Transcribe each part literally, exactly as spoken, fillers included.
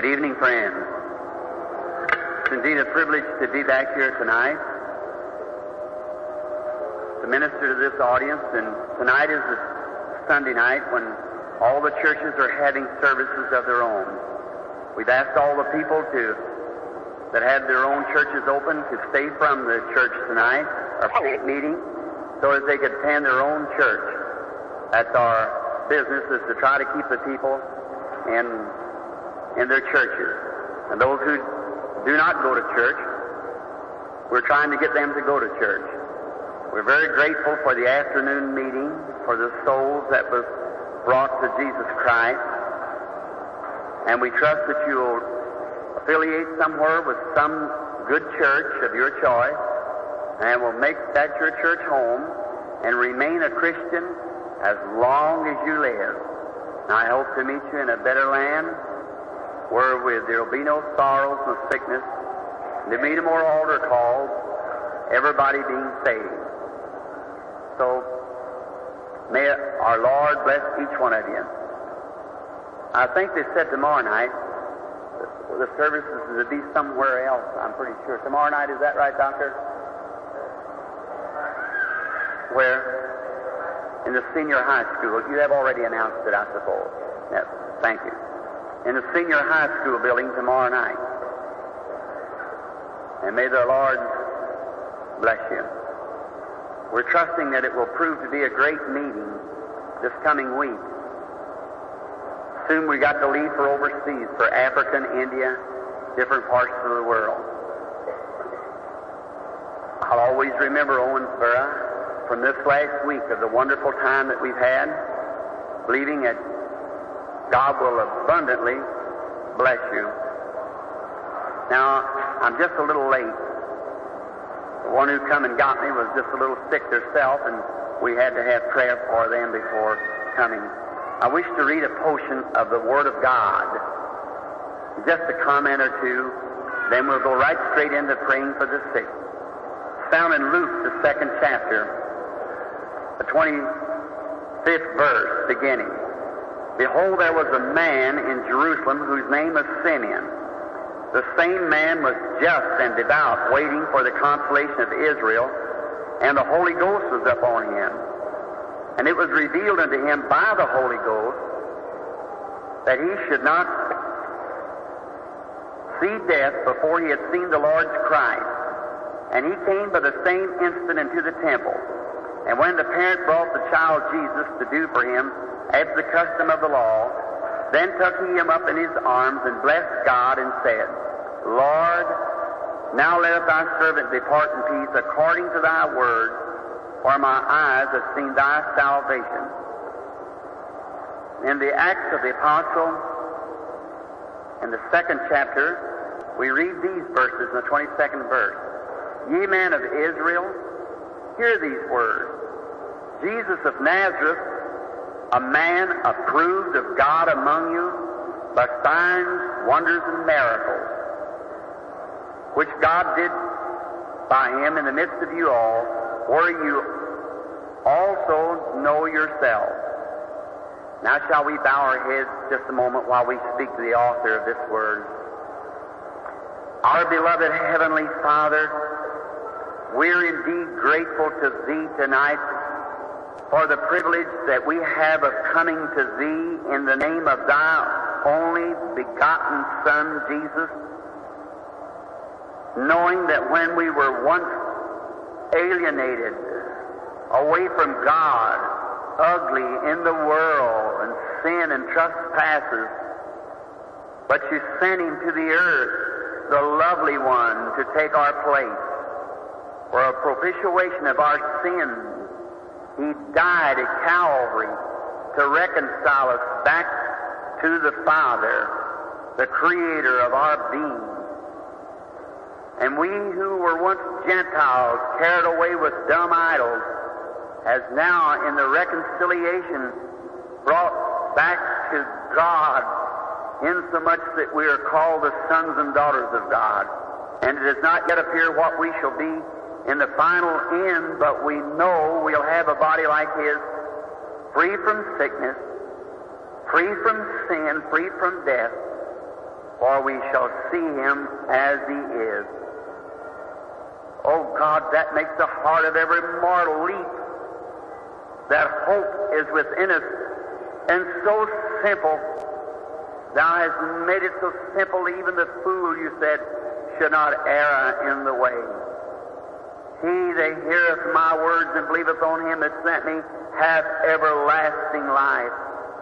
Good evening, friends. It's indeed a privilege to be back here tonight to minister to this audience. And tonight is a Sunday night when all the churches are having services of their own. We've asked all the people to that had their own churches open to stay from the church tonight, our meeting, so that they could attend their own church. That's our business, is to try to keep the people in in their churches. And those who do not go to church, we're trying to get them to go to church. We're very grateful for the afternoon meeting, for the souls that was brought to Jesus Christ. And we trust that you'll affiliate somewhere with some good church of your choice, and will make that your church home and remain a Christian as long as you live. And I hope to meet you in a better land wherewith there will be no sorrows, no sickness, there will be no more altar calls, everybody being saved. So may our Lord bless each one of you. I think they said tomorrow night the services will be somewhere else, I'm pretty sure. Tomorrow night, is that right, Doctor? Where? In the senior high school. You have already announced it, I suppose. Yes, thank you. In the senior high school building tomorrow night. And may the Lord bless you. We're trusting that it will prove to be a great meeting this coming week. Soon we got to leave for overseas, for Africa and India, different parts of the world. I'll always remember Owensboro from this last week of the wonderful time that we've had, believing that God will abundantly bless you. Now, I'm just a little late. The one who come and got me was just a little sick herself, and we had to have prayer for them before coming. I wish to read a portion of the Word of God, just a comment or two, then we'll go right straight into praying for the sick. It's found in Luke, the second chapter, the twenty-fifth verse, beginning. Behold, there was a man in Jerusalem whose name was Simeon. The same man was just and devout, waiting for the consolation of Israel, and the Holy Ghost was upon him. And it was revealed unto him by the Holy Ghost that he should not see death before he had seen the Lord's Christ. And he came by the same instant into the temple. And when the parent brought the child Jesus to do for him, after the custom of the law, then took he him up in his arms and blessed God and said, Lord, now let thy servant depart in peace according to thy word, for my eyes have seen thy salvation. In the Acts of the Apostle, in the second chapter, we read these verses in the twenty-second verse. Ye men of Israel, hear these words. Jesus of Nazareth, a man approved of God among you by signs, wonders, and miracles, which God did by him in the midst of you all, where you also know yourselves. Now shall we bow our heads just a moment while we speak to the author of this word. Our beloved Heavenly Father, we're indeed grateful to Thee tonight for the privilege that we have of coming to Thee in the name of Thy only begotten Son, Jesus, knowing that when we were once alienated, away from God, ugly in the world, and sin and trespasses, but You sent Him to the earth, the lovely one, to take our place. For a propitiation of our sins, He died at Calvary to reconcile us back to the Father, the Creator of our being. And we who were once Gentiles, carried away with dumb idols, has now in the reconciliation brought back to God, insomuch that we are called the sons and daughters of God. And it does not yet appear what we shall be in the final end, but we know we'll have a body like His, free from sickness, free from sin, free from death, for we shall see him as he is. Oh God, that makes the heart of every mortal leap. That hope is within us, and so simple. Thou hast made it so simple, even the fool, you said, should not err in the way. He that heareth my words and believeth on him that sent me hath everlasting life.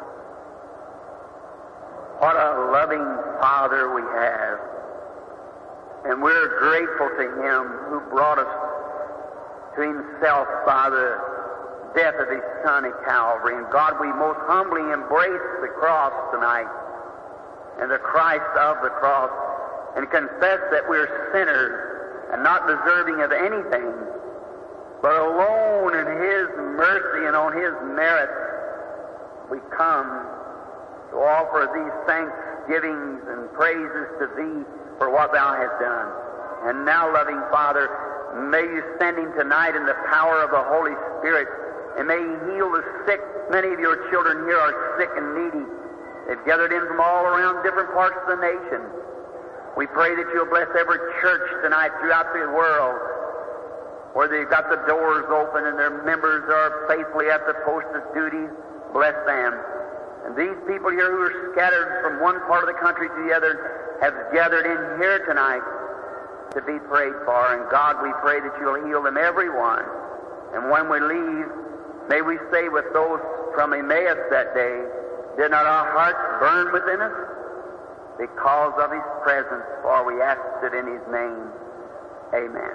What a loving Father we have. And we're grateful to him who brought us to himself by the death of his Son at Calvary. And God, we most humbly embrace the cross tonight and the Christ of the cross, and confess that we're sinners and not deserving of anything, but alone in his mercy and on his merit we come to offer these thanksgivings and praises to thee for what thou hast done. And now, loving Father, may you send him tonight in the power of the Holy Spirit, and may he heal the sick. Many of your children here are sick and needy. They've gathered in from all around different parts of the nation. We pray that you'll bless every church tonight throughout the world, where they've got the doors open and their members are faithfully at the post of duty. Bless them. And these people here who are scattered from one part of the country to the other have gathered in here tonight to be prayed for. And God, we pray that you'll heal them, every one. And when we leave, may we say with those from Emmaus that day, did not our hearts burn within us because of his presence? For we asked it in his name. Amen.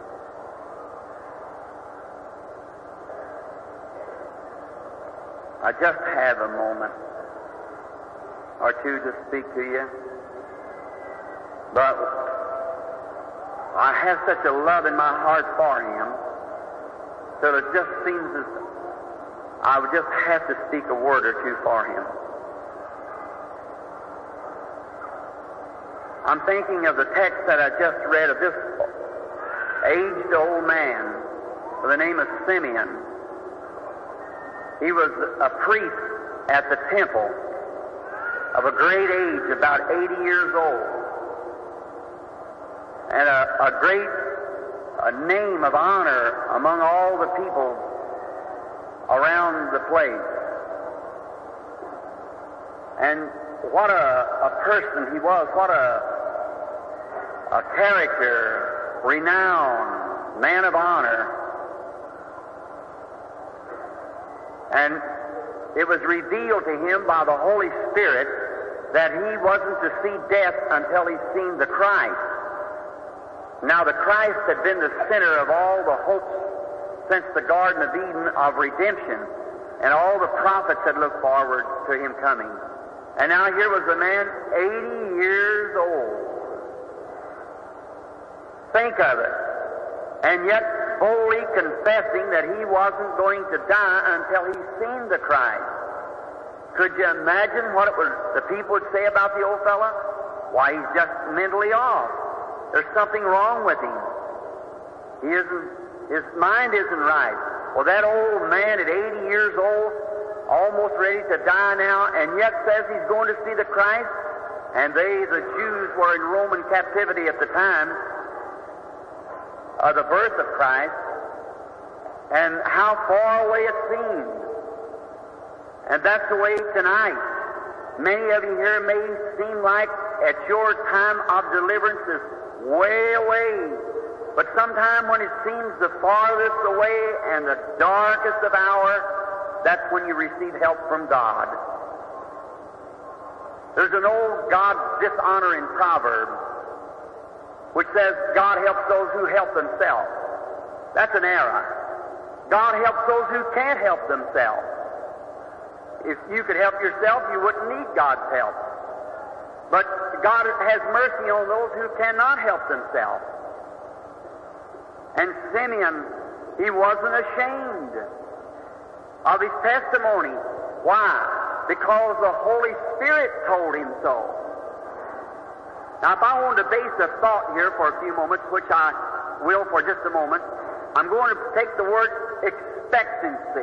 I just have a moment or two to speak to you, but I have such a love in my heart for him that it just seems as I would just have to speak a word or two for him. I'm thinking of the text that I just read of this aged old man by the name of Simeon. He was a priest at the temple of a great age, about eighty years old, and a, a great a name of honor among all the people around the place. And what a, a person he was, what a, a character, renowned, man of honor. And it was revealed to him by the Holy Spirit that he wasn't to see death until he'd seen the Christ. Now, the Christ had been the center of all the hopes since the Garden of Eden of redemption, and all the prophets had looked forward to him coming. And now here was a man eighty years old. Think of it. And yet boldly confessing that he wasn't going to die until he'd seen the Christ. Could you imagine what it was the people would say about the old fella? Why, he's just mentally off. There's something wrong with him. He isn't, his mind isn't right. Well, that old man at eighty years old, almost ready to die now, and yet says he's going to see the Christ. And they, the Jews, were in Roman captivity at the time of the birth of Christ, and how far away it seemed. And that's the way tonight. Many of you here may seem like at your time of deliverance is way away, but sometime when it seems the farthest away and the darkest of hour, that's when you receive help from God. There's an old God dishonoring proverb which says God helps those who help themselves. That's an error. God helps those who can't help themselves. If you could help yourself, you wouldn't need God's help. But God has mercy on those who cannot help themselves. And Simeon, he wasn't ashamed of his testimony. Why? Because the Holy Spirit told him so. Now, if I wanted to base a thought here for a few moments, which I will for just a moment, I'm going to take the word expectancy.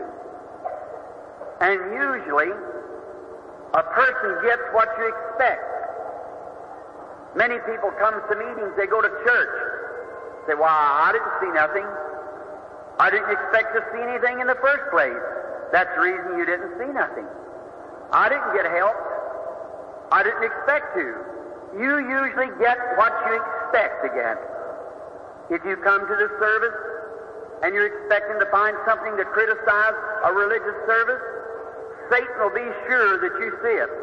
And usually, a person gets what you expect. Many people come to meetings, they go to church, say, well, I didn't see nothing. I didn't expect to see anything in the first place. That's the reason you didn't see nothing. I didn't get helped. I didn't expect to. You usually get what you expect to get. If you come to the service and you're expecting to find something to criticize a religious service, Satan will be sure that you see it.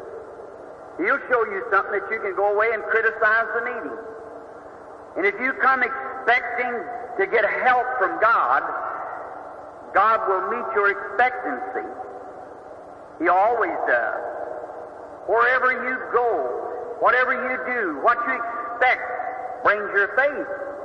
He'll show you something that you can go away and criticize the meeting. And if you come expecting to get help from God, God will meet your expectancy. He always does. Wherever you go, whatever you do, what you expect brings your faith.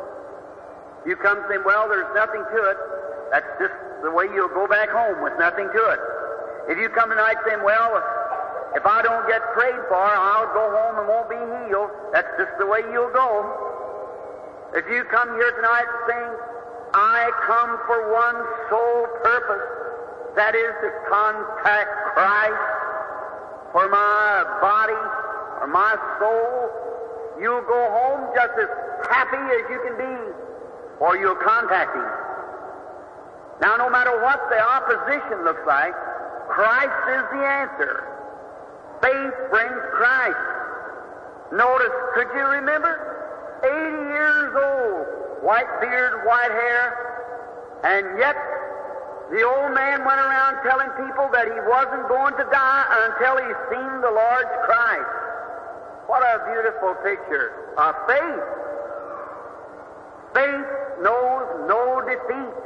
You come saying, well, there's nothing to it. That's just the way you'll go back home, with nothing to it. If you come tonight saying, well, if I don't get prayed for, I'll go home and won't be healed, that's just the way you'll go. If you come here tonight saying, I come for one sole purpose, that is to contact Christ for my body or my soul, you'll go home just as happy as you can be, or you'll contact Him. Now, no matter what the opposition looks like, Christ is the answer. Faith brings Christ. Notice, could you remember? eighty years old, white beard, white hair, and yet the old man went around telling people that he wasn't going to die until he seen the Lord's Christ. What a beautiful picture of faith. Faith knows no defeat.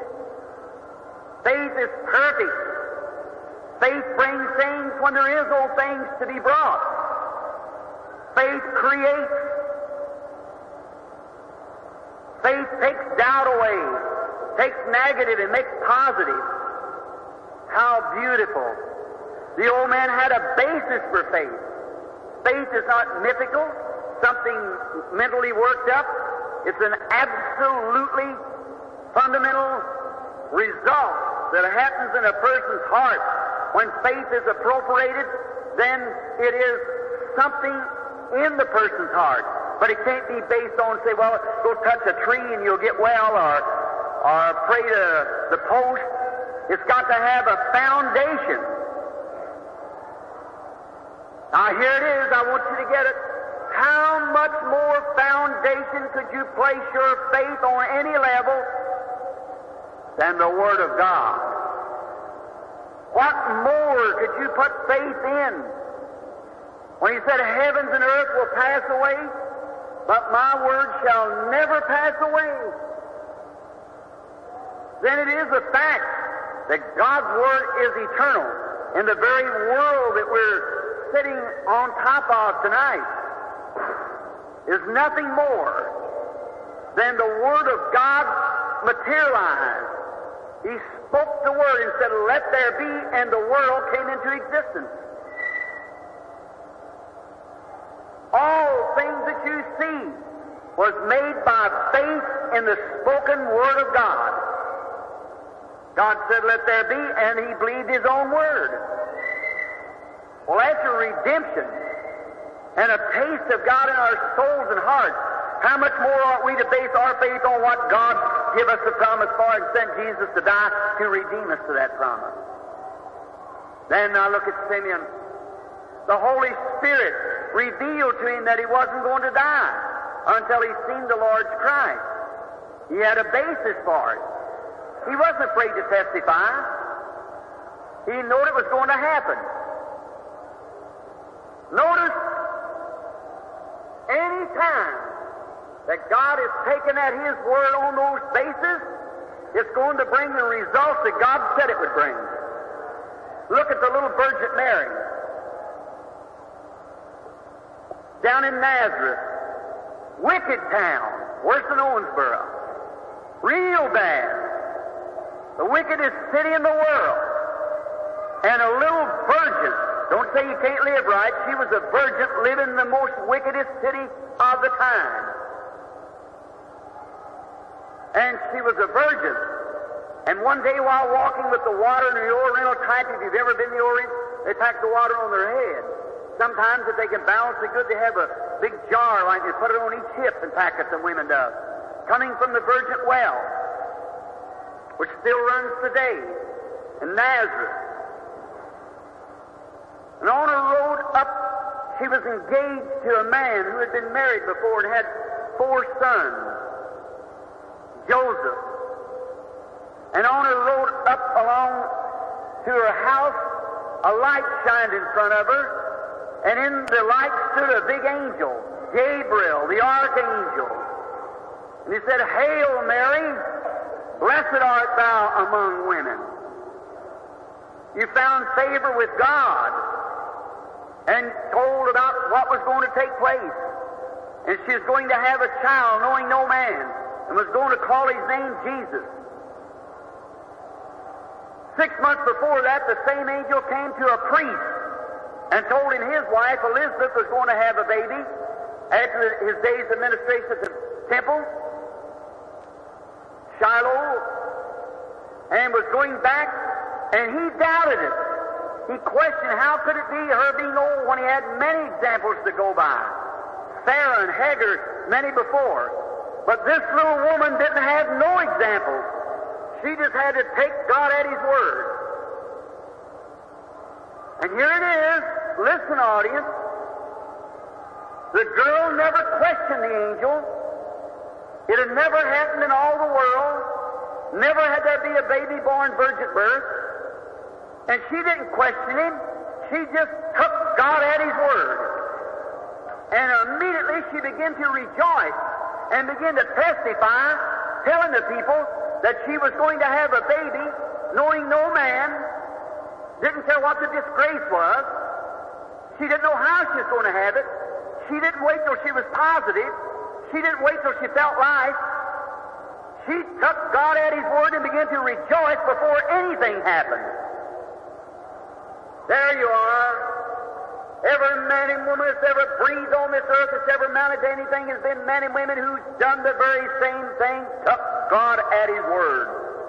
Faith is perfect. Faith brings things when there is no things to be brought. Faith creates. Faith takes doubt away, takes negative and makes positive. How beautiful. The old man had a basis for faith. Faith is not mythical, something mentally worked up. It's an absolutely fundamental result that happens in a person's heart. When faith is appropriated, then it is something in the person's heart. But it can't be based on, say, well, go touch a tree and you'll get well, or, or pray to the post. It's got to have a foundation. Now, here it is. I want you to get it. How much more foundation could you place your faith on any level than the Word of God? What more could you put faith in? When He said, heavens and earth will pass away, but my word shall never pass away. Then it is a fact that God's word is eternal. In the very world that we're sitting on top of tonight is nothing more than the word of God materialized. He spoke the word and said, let there be, and the world came into existence. All things that you see was made by faith in the spoken Word of God. God said, let there be, and He believed His own Word. Well, that's a redemption and a taste of God in our souls and hearts. How much more ought we to base our faith on what God gave us the promise for and sent Jesus to die to redeem us to that promise? Then I look at Simeon. The Holy Spirit revealed to him that he wasn't going to die until he seen the Lord's Christ. He had a basis for it. He wasn't afraid to testify. He knew it was going to happen. Notice, any time that God is taken at His word on those bases, it's going to bring the results that God said it would bring. Look at the little Virgin Mary down in Nazareth, wicked town, worse than Owensboro, real bad, the wickedest city in the world, and a little virgin. Don't say you can't live right. She was a virgin living in the most wickedest city of the time. And she was a virgin. And one day while walking with the water in the Oriental type, if you've ever been in the Orient, they pack the water on their head. Sometimes if they can balance it good, they have a big jar like they put it on each hip and pack it, the women does, coming from the Virgin Well, which still runs today in Nazareth. And on her road up, she was engaged to a man who had been married before and had four sons, Joseph. And on her road up along to her house, a light shined in front of her, and in the light stood a big angel, Gabriel, the archangel. And he said, "Hail, Mary, blessed art thou among women. You found favor with God," and told about what was going to take place. And she was going to have a child, knowing no man, and was going to call his name Jesus. Six months before that, the same angel came to a priest and told him his wife, Elizabeth, was going to have a baby after his days of ministration at the temple, Shiloh, and was going back, and he doubted it. He questioned how could it be her being old when he had many examples to go by. Sarah and Hagar, many before. But this little woman didn't have no examples. She just had to take God at His word. And here it is. Listen, audience. The girl never questioned the angel. It had never happened in all the world. Never had there be a baby born virgin birth. And she didn't question him. She just took God at His word. And immediately she began to rejoice and began to testify, telling the people that she was going to have a baby, knowing no man, didn't care what the disgrace was. She didn't know how she was going to have it. She didn't wait till she was positive. She didn't wait till she felt life. She took God at His word and began to rejoice before anything happened. There you are. Every man and woman that's ever breathed on this earth, that's ever amounted to anything, has been men and women who's done the very same thing, took God at His word.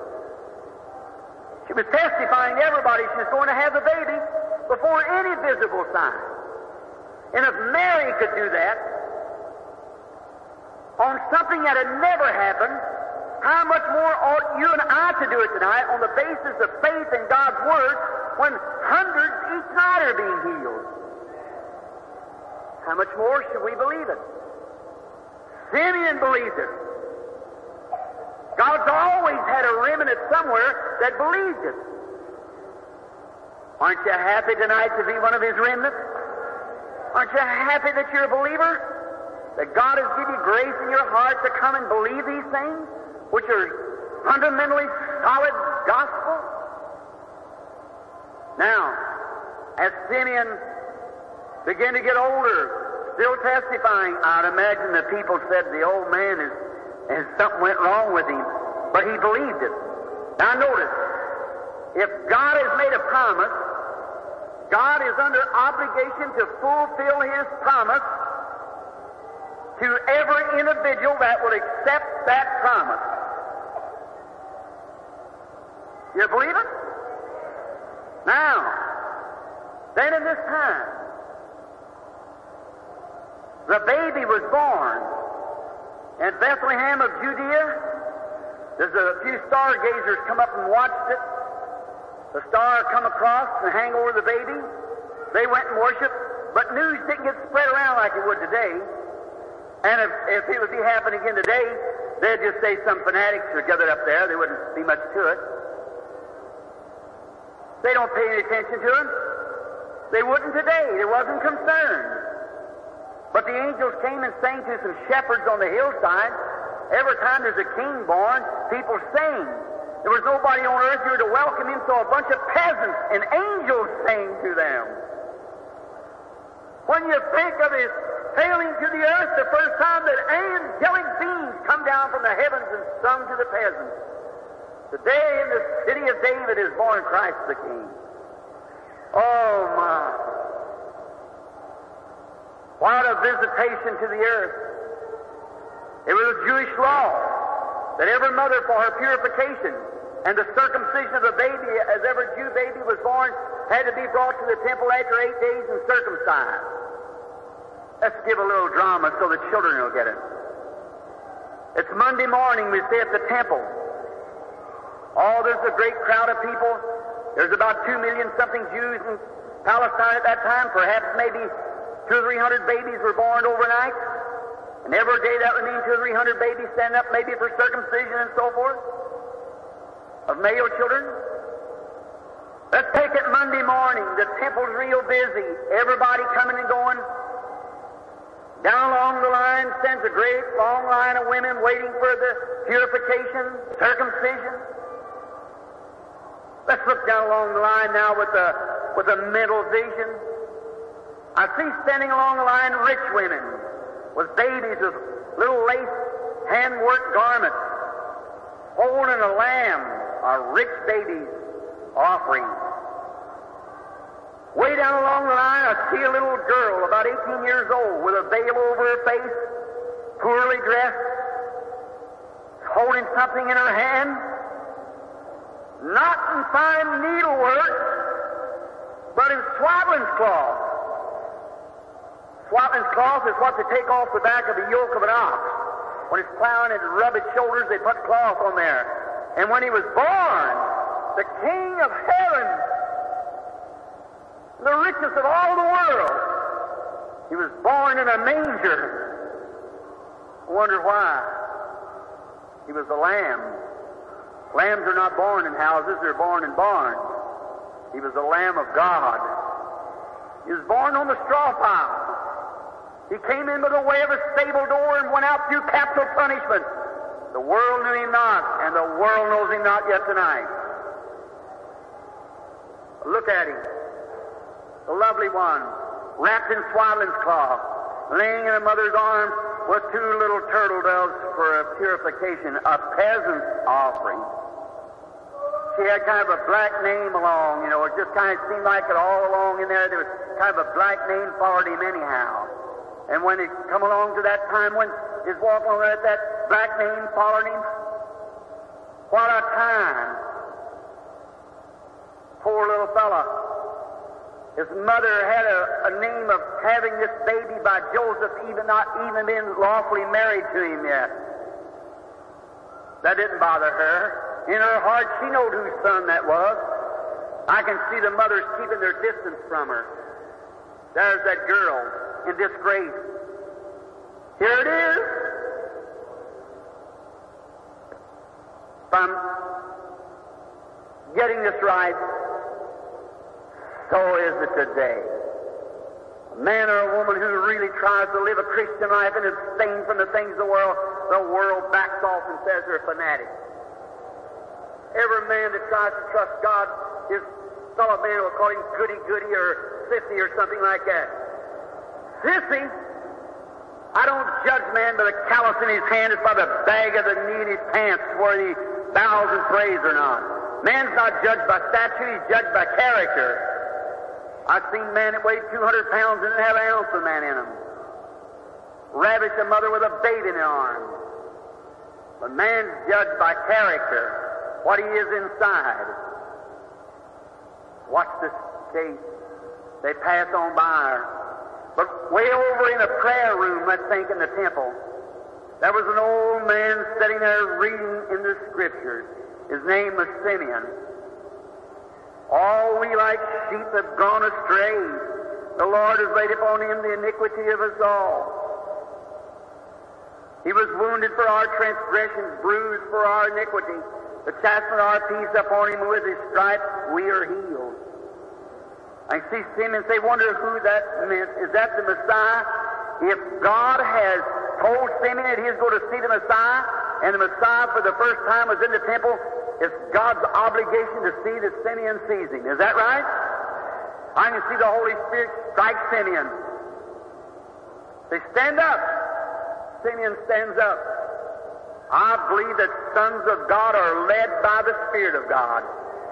She was testifying to everybody she was going to have a baby before any visible sign. And if Mary could do that on something that had never happened, how much more ought you and I to do it tonight on the basis of faith in God's word when hundreds each night are being healed? How much more should we believe it? Simeon believed it. God's always had a remnant somewhere that believed it. Aren't you happy tonight to be one of His remnants? Aren't you happy that you're a believer? That God has given you grace in your heart to come and believe these things, which are fundamentally solid gospel? Now, as Simeon began to get older, still testifying, I'd imagine the people said the old man is, is something went wrong with him, but he believed it. Now notice, if God has made a promise, God is under obligation to fulfill His promise to every individual that will accept that promise. You believe it? Now, then in this time, the baby was born in Bethlehem of Judea. There's a few stargazers come up and watched it. The star come across and hang over the baby. They went and worshiped, but news didn't get spread around like it would today. And if, if it would be happening again today, they'd just say some fanatics are gathered up there. There wouldn't be much to it. They don't pay any attention to him. They wouldn't today. There wasn't concern. But the angels came and sang to some shepherds on the hillside. Every time there's a king born, people sing. There was nobody on earth here to welcome him, so a bunch of peasants and angels sang to them. When you think of His sailing to the earth, the first time that angelic beings come down from the heavens and sung to the peasants, today in the city of David is born Christ the King. Oh my! What a visitation to the earth. It was a Jewish law that every mother for her purification and the circumcision of the baby, as every Jew baby was born, had to be brought to the temple after eight days and circumcised. Let's give a little drama so the children will get it. It's Monday morning, we stay at the temple. Oh, there's a great crowd of people. There's about two million something Jews in Palestine at that time. Perhaps maybe two or three hundred babies were born overnight. And every day that would mean two or three hundred babies stand up maybe for circumcision and so forth of male children. Let's take it Monday morning. The temple's real busy. Everybody coming and going. Down along the line stands a great long line of women waiting for the purification, circumcision. Let's look down along the line now with a, with a mental vision. I see standing along the line rich women with babies with little lace hand-worked garments, holding a lamb, a rich baby's offering. Way down along the line, I see a little girl, about eighteen years old, with a veil over her face, poorly dressed, holding something in her hand, not in fine needlework, but in swaddling's cloth. Swaddling's cloth is what they take off the back of the yoke of an ox. When it's plowing and rub its shoulders, they put cloth on there. And when he was born, the King of heaven, the richest of all the world, he was born in a manger. I wonder why. He was a lamb. Lambs are not born in houses, they're born in barns. He was the Lamb of God. He was born on the straw pile. He came in by the way of a stable door and went out through capital punishment. The world knew him not, and the world knows him not yet tonight. Look at him. The lovely one, wrapped in swaddling's cloth, laying in a mother's arms with two little turtle doves for a purification, a peasant's offering. She had kind of a black name along, you know, it just kind of seemed like it all along in there, there was kind of a black name followed him anyhow. And when it come along to that time when he's walking over there, that black name followed him, what a time. Poor little fella. His mother had a, a name of having this baby by Joseph, even not even been lawfully married to him yet. That didn't bother her. In her heart, she knowed whose son that was. I can see the mothers keeping their distance from her. There's that girl in disgrace. Here it is. If I'm getting this right, so is it today. A man or a woman who really tries to live a Christian life and abstain from the things of the world, the world backs off and says they're fanatics. Every man that tries to trust God, his fellow man will call him goody-goody or sissy or something like that. Sissy? I don't judge man by the callus in his hand, it's by the bag of the knee in his pants where he bows and prays or not. Man's not judged by stature, he's judged by character. I've seen men that weighed two hundred pounds and didn't have an ounce of man in them. Ravish a mother with a baby in her arms. But man's judged by character, what he is inside. Watch this case. They pass on by her. But way over in a prayer room, let's think, in the temple, there was an old man sitting there reading in the Scriptures. His name was Simeon. All we like sheep have gone astray. The Lord has laid upon him the iniquity of us all. He was wounded for our transgressions, bruised for our iniquity. The chastisement of our peace upon him, with his stripes we are healed. I see Simeon say, wonder who that meant. Is that the Messiah? If God has told Simeon that he is going to see the Messiah, and the Messiah for the first time was in the temple, it's God's obligation to see that Simeon sees him. Is that right? I can see the Holy Spirit strike Simeon. They stand up. Simeon stands up. I believe that sons of God are led by the Spirit of God.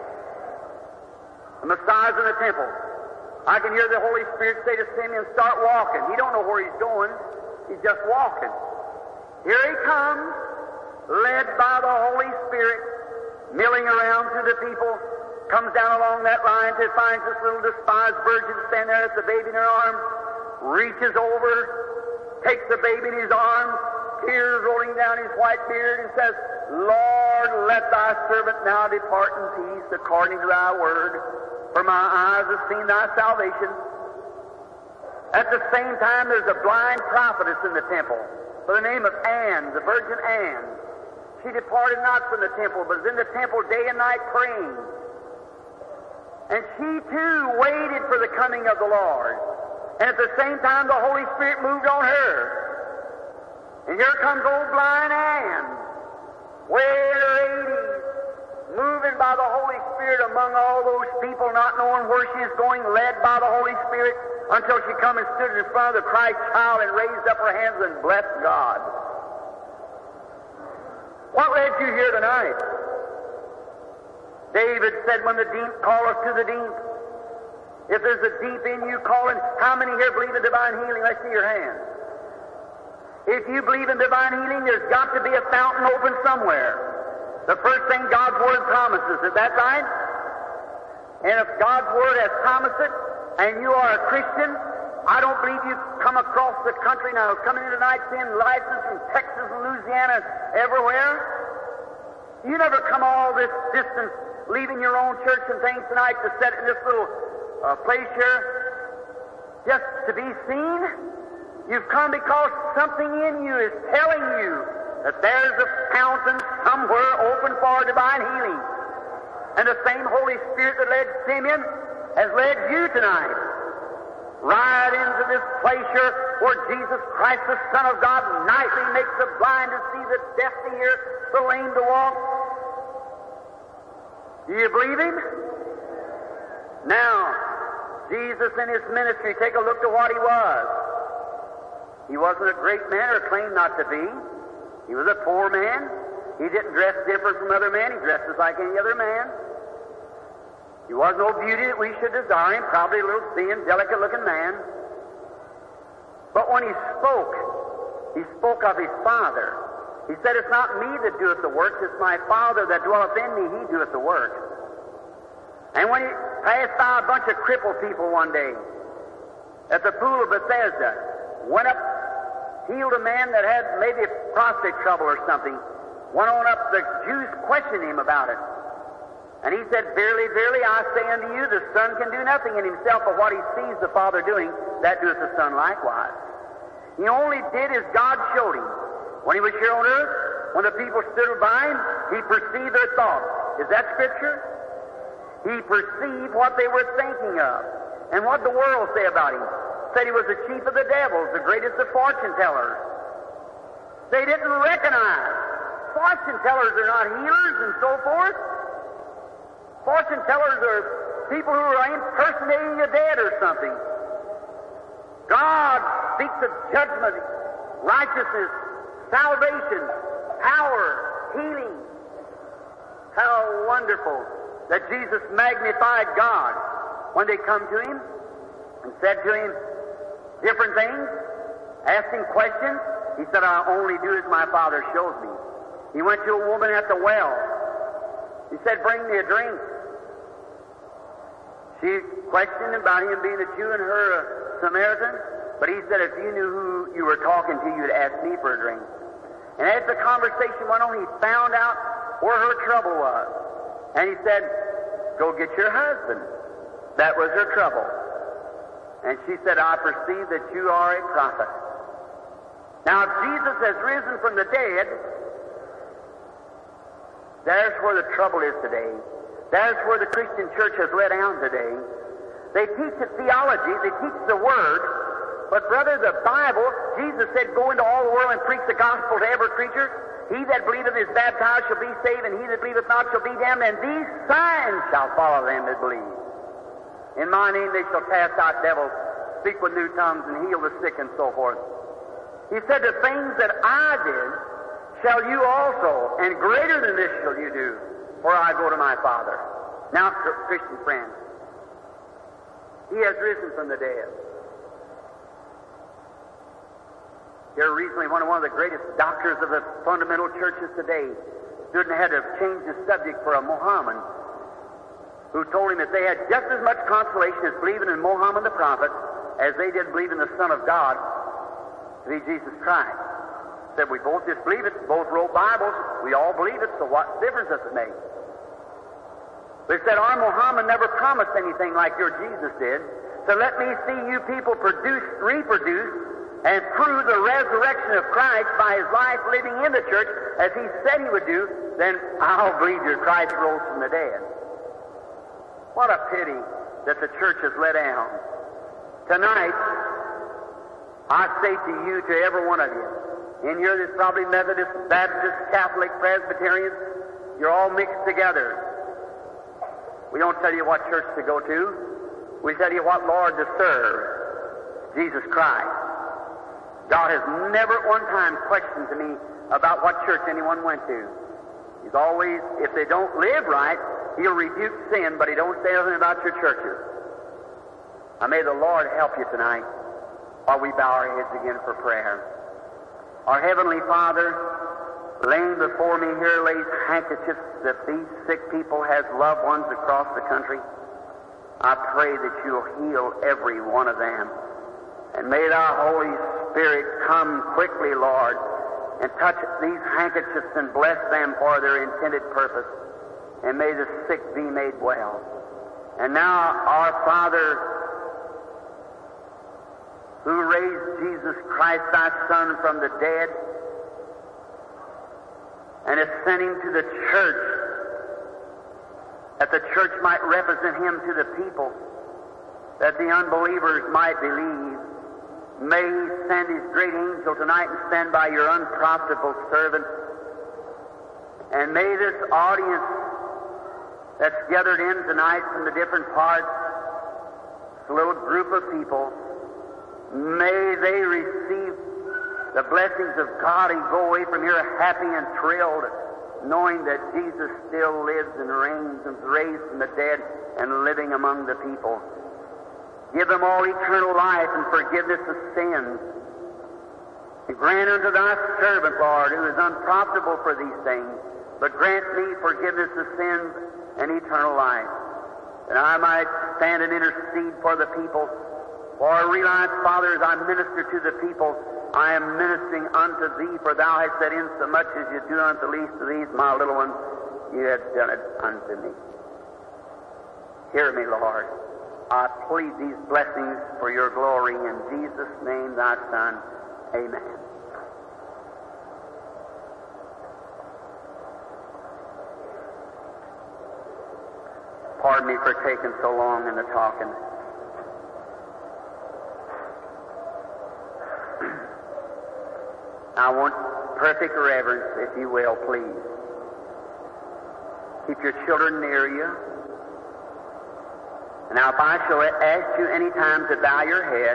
The Messiah's in the temple. I can hear the Holy Spirit say to Simeon, start walking. He don't know where he's going. He's just walking. Here he comes, led by the Holy Spirit, milling around to the people, comes down along that line till he finds this little despised virgin standing there with the baby in her arms, reaches over, takes the baby in his arms, tears rolling down his white beard, and says, Lord, let thy servant now depart in peace according to thy word, for my eyes have seen thy salvation. At the same time, there's a blind prophetess in the temple by the name of Anne, the Virgin Anne. She departed not from the temple, but was in the temple day and night praying. And she too waited for the coming of the Lord. And at the same time, the Holy Spirit moved on her. And here comes old blind Anne, way in her eighties, moving by the Holy Spirit among all those people, not knowing where she is going, led by the Holy Spirit, until she come and stood in front of the Christ child and raised up her hands and blessed God. What led you here tonight? David said, when the deep calleth to the deep, if there's a deep in you calling, how many here believe in divine healing? Let's see your hands. If you believe in divine healing, there's got to be a fountain open somewhere. The first thing God's Word promises, is that right? And if God's Word has promised it, and you are a Christian, I don't believe you've come across the country now, coming in tonight, seeing license from Texas and Louisiana, everywhere. You never come all this distance, leaving your own church and things tonight to sit in this little uh, place here, just to be seen. You've come because something in you is telling you that there's a fountain somewhere open for divine healing. And the same Holy Spirit that led Simeon has led you tonight right into this place here where Jesus Christ, the Son of God, nightly makes the blind to see, the deaf to hear, the lame to walk. Do you believe Him? Now, Jesus in His ministry, take a look to what He was. He wasn't a great man, or claimed not to be. He was a poor man. He didn't dress different from other men. He dressed just like any other man. He was no beauty that we should desire him, probably a little thin, delicate-looking man. But when he spoke, he spoke of his Father. He said, it's not me that doeth the works, it's my Father that dwelleth in me, he doeth the work. And when he passed by a bunch of crippled people one day at the pool of Bethesda, went up, healed a man that had maybe prostate trouble or something, went on up, the Jews questioned him about it. And he said, verily, verily, I say unto you, the Son can do nothing in himself, but what he sees the Father doing, that doeth the Son likewise. He only did as God showed him. When he was here on earth, when the people stood by him, he perceived their thoughts. Is that Scripture? He perceived what they were thinking of. And what did the world say about him? Said he was the chief of the devils, the greatest of fortune tellers. They didn't recognize. Fortune tellers are not healers and so forth. Fortune tellers are people who are impersonating the dead or something. God speaks of judgment, righteousness, salvation, power, healing. How wonderful that Jesus magnified God when they come to Him and said to Him different things, asked Him questions. He said, I only do as my Father shows me. He went to a woman at the well. He said, bring me a drink. She questioned him about him being a Jew and her a Samaritan, but he said, if you knew who you were talking to, you'd ask me for a drink. And as the conversation went on, he found out where her trouble was. And he said, go get your husband. That was her trouble. And she said, I perceive that you are a prophet. Now, if Jesus has risen from the dead, there's where the trouble is today. There's where the Christian church has let down today. They teach the theology, they teach the Word, but brother, the Bible, Jesus said, go into all the world and preach the gospel to every creature. He that believeth is baptized shall be saved, and he that believeth not shall be damned, and these signs shall follow them that believe. In my name they shall cast out devils, speak with new tongues, and heal the sick, and so forth. He said, the things that I did shall you also, and greater than this shall you do, for I go to my Father. Now, Christian friends, He has risen from the dead. Here recently, one of, one of the greatest doctors of the fundamental churches today stood and had to change the subject for a Mohammedan who told him that they had just as much consolation as believing in Muhammad the prophet as they did believe in the Son of God to be Jesus Christ. Said, we both just believe it, both wrote Bibles, we all believe it, so what difference does it make? They said, our Muhammad never promised anything like your Jesus did, so let me see you people produce, reproduce, and prove the resurrection of Christ by His life living in the church as He said He would do, then I'll believe your Christ rose from the dead. What a pity that the church has let down. Tonight, I say to you, to every one of you, in here there's probably Methodist, Baptist, Catholic, Presbyterians, you're all mixed together. We don't tell you what church to go to. We tell you what Lord to serve, Jesus Christ. God has never at one time questioned to me about what church anyone went to. He's always, if they don't live right, He'll rebuke sin, but He don't say anything about your churches. Now may the Lord help you tonight while we bow our heads again for prayer. Our Heavenly Father, laying before me here lays handkerchiefs that these sick people has loved ones across the country. I pray that You'll heal every one of them. And may Thy Holy Spirit come quickly, Lord, and touch these handkerchiefs and bless them for their intended purpose. And may the sick be made well. And now, our Father, who raised Jesus Christ, Thy Son, from the dead, and has sent Him to the church, that the church might represent Him to the people, that the unbelievers might believe. May He send His great angel tonight and stand by Your unprofitable servant. And may this audience that's gathered in tonight from the different parts, this little group of people, may they receive the blessings of God and go away from here happy and thrilled, knowing that Jesus still lives and reigns and is raised from the dead and living among the people. Give them all eternal life and forgiveness of sins. And grant unto Thy servant, Lord, who is unprofitable for these things, but grant me forgiveness of sins and eternal life, that I might stand and intercede for the people. For I realize, Father, as I minister to the people, I am ministering unto Thee, for Thou hast said, insomuch as you do unto the least of these, my little ones, you have done it unto me. Hear me, Lord. I plead these blessings for Your glory in Jesus' name, Thy Son. Amen. Pardon me for taking so long in the talking. I want perfect reverence, if you will, please. Keep your children near you. Now, if I shall ask you any time to bow your head,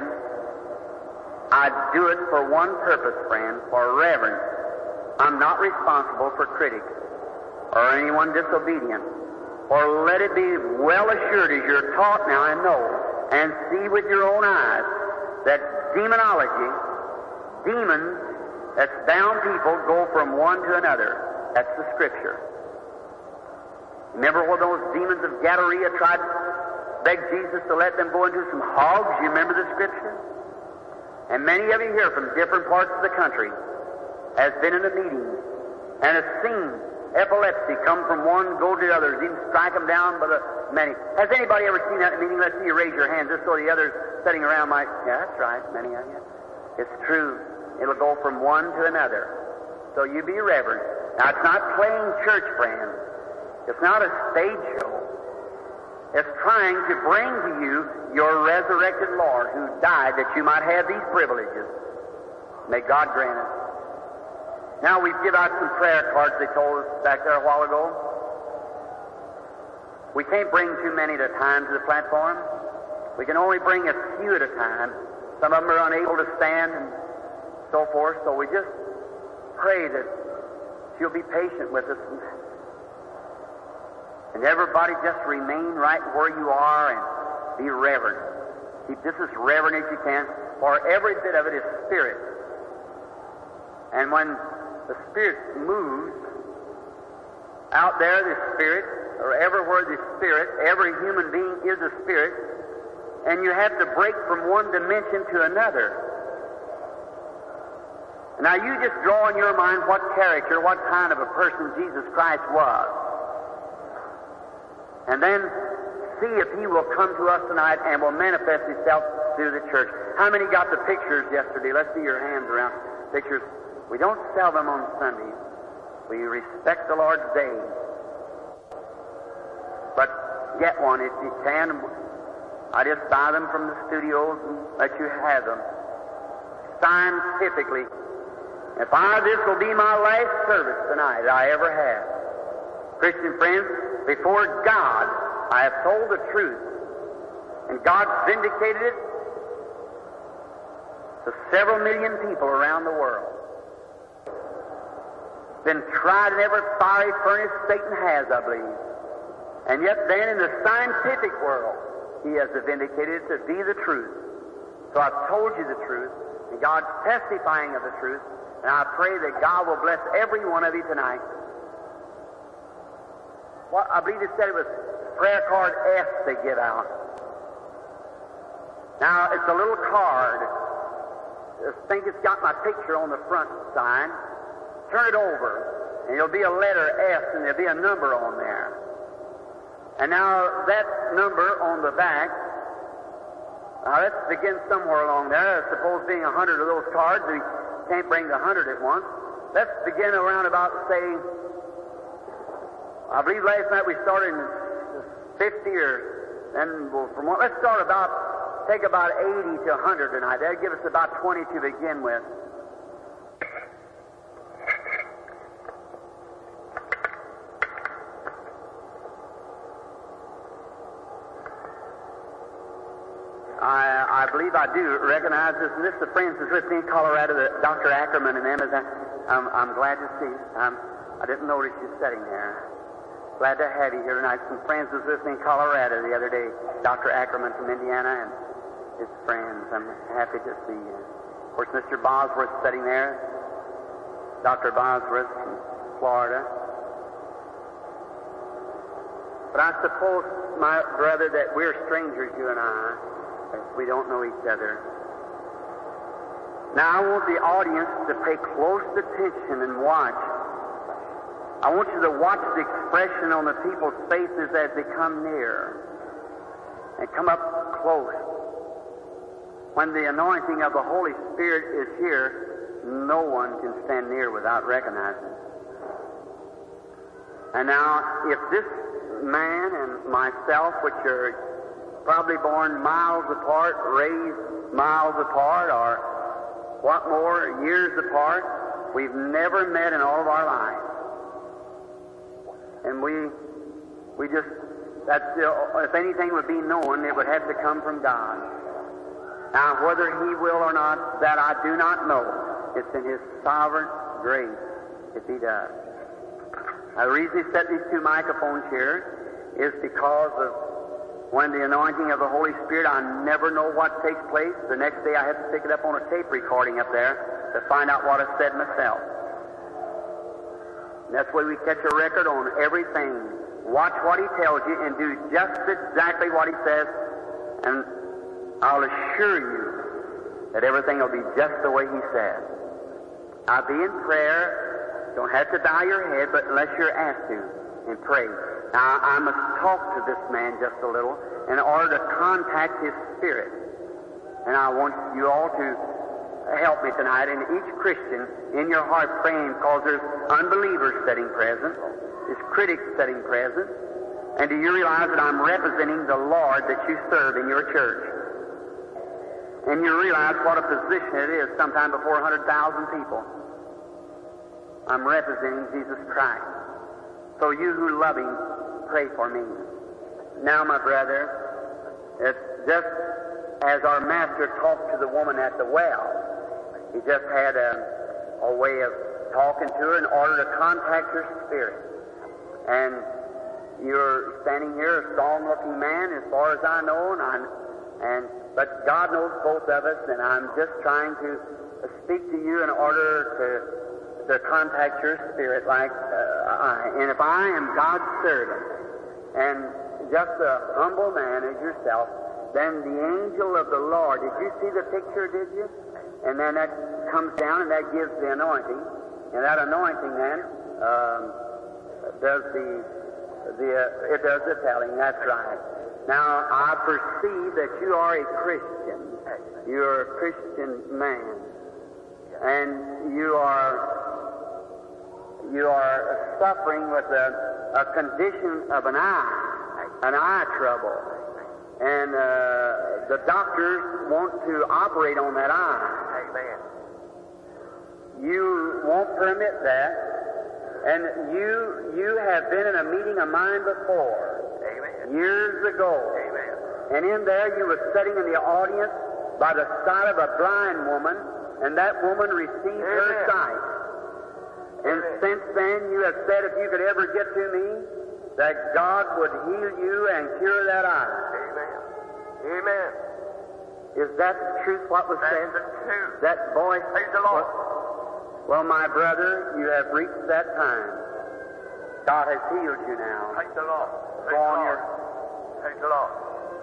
I do it for one purpose, friend, for reverence. I'm not responsible for critics or anyone disobedient. For let it be well assured as you're taught now and know, and see with your own eyes, that demonology, demons that's bound people, go from one to another. That's the Scripture. Remember when those demons of Gadara tried to beg Jesus to let them go into some hogs? You remember the Scripture? And many of you here from different parts of the country has been in a meeting and has seen epilepsy come from one, go to the others, even strike them down by the many. Has anybody ever seen that in a meeting? Let's see you raise your hand just so the others sitting around might, yeah, that's right, many of you. It's true. It'll go from one to another. So you be reverent. Now, it's not playing church, friend. It's not a stage show. It's trying to bring to you your resurrected Lord who died that you might have these privileges. May God grant it. Now, we give out some prayer cards they told us back there a while ago. We can't bring too many at a time to the platform. We can only bring a few at a time. Some of them are unable to stand and so forth, so we just pray that you'll be patient with us. And, and everybody just remain right where you are and be reverent. Keep this as reverent as you can, for every bit of it is spirit. And when the Spirit moves, out there the Spirit, or everywhere the Spirit, every human being is a Spirit, and you have to break from one dimension to another. Now you just draw in your mind what character, what kind of a person Jesus Christ was. And then see if He will come to us tonight and will manifest Himself through the church. How many got the pictures yesterday? Let's see your hands around. Pictures. We don't sell them on Sunday. We respect the Lord's day. But get one if you can. I just buy them from the studios and let you have them. Scientifically. If I, this will be my last service tonight that I ever have. Christian friends, before God, I have told the truth. And God vindicated it to several million people around the world. Been tried in every fiery furnace Satan has, I believe. And yet then in the scientific world, He has vindicated it to be the truth. So I've told you the truth, and God's testifying of the truth, and I pray that God will bless every one of you tonight. Well, I believe it said it was prayer card F they give out. Now, it's a little card. I think it's got my picture on the front side. Turn it over, and there'll be a letter F, and there'll be a number on there. And now that number on the back, now let's begin somewhere along there. Suppose being a hundred of those cards, we can't bring the hundred at once. Let's begin around about, say, I believe last night we started in fifty, or then we'll, from what, let's start about, take about eighty to a hundred tonight. That'll give us about twenty to begin with. I, I believe I do recognize this. And this is the friends that's with me in Colorado, the, Doctor Ackerman and them. I'm, I'm glad to see. Um, I didn't notice you sitting there. Glad to have you here tonight. Some friends was with me in Colorado the other day. Doctor Ackerman from Indiana and his friends. I'm happy to see you. Of course, Mister Bosworth sitting there. Doctor Bosworth from Florida. But I suppose, my brother, that we're strangers, you and I. We don't know each other. Now, I want the audience to pay close attention and watch. I want you to watch the expression on the people's faces as they come near and come up close. When the anointing of the Holy Spirit is here, no one can stand near without recognizing it. And now, if this man and myself, which are probably born miles apart, raised miles apart, or what more, years apart, we've never met in all of our lives. And we, we just, that's, if anything would be known, it would have to come from God. Now, whether He will or not, that I do not know. It's in His sovereign grace if He does. Now, the reason He set these two microphones here is because of when the anointing of the Holy Spirit, I never know what takes place. The next day I have to pick it up on a tape recording up there to find out what I said myself. And that's why we catch a record on everything. Watch what He tells you and do just exactly what He says, and I'll assure you that everything will be just the way He says. I'll be in prayer. Don't have to bow your head, but unless you're asked to, and pray. Now, I must talk to this man just a little in order to contact his spirit. And I want you all to help me tonight, and each Christian in your heart praying, because there's unbelievers sitting present, there's critics sitting present, and do you realize that I'm representing the Lord that you serve in your church? And you realize what a position it is sometime before one hundred thousand people. I'm representing Jesus Christ. So you who love Him, pray for me. Now, my brother, it's just as our Master talked to the woman at the well. He just had a, a way of talking to her in order to contact her spirit. And you're standing here, a strong-looking man, as far as I know, and, I, and but God knows both of us, and I'm just trying to speak to you in order to to contact your spirit like uh, I. And if I am God's servant and just a humble man as yourself, then the angel of the Lord. Did you see the picture, did you? And then that comes down and that gives the anointing. And that anointing then um, does the, the uh, it does the telling. That's right. Now, I perceive that you are a Christian. You're a Christian man. And you are you are suffering with a, a condition of an eye, an eye trouble. And uh, the doctors want to operate on that eye. Amen. You won't permit that. And you you have been in a meeting of mine before. Amen. Years ago. Amen. And in there you were sitting in the audience by the side of a blind woman, and that woman received Amen. her sight. And Amen. since then you have said if you could ever get to me, that God would heal you and cure that eye. Amen. Amen. Is that the truth what was That's said? the truth. That voice? Praise the Lord. Well, my brother, you have reached that time. God has healed you now. Praise the Lord. Go Praise the on Lord. your... Praise the Lord.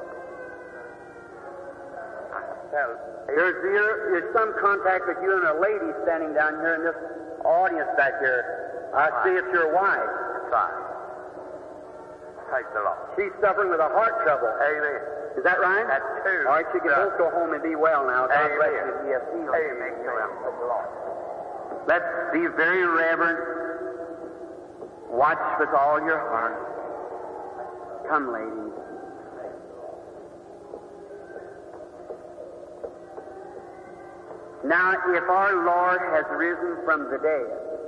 There's, there's some contact with you and a lady standing down here in this audience back here. I see it's your wife. That's right. Praise the Lord. She's suffering with a heart trouble. Amen. Is that right? That's true. All right, you can Yeah. both go home and be well now. God Amen. bless you. He has healed you. Amen. Praise the Lord. Let's be very reverent. Watch with all your heart. Come, ladies. Now, if our Lord has risen from the dead,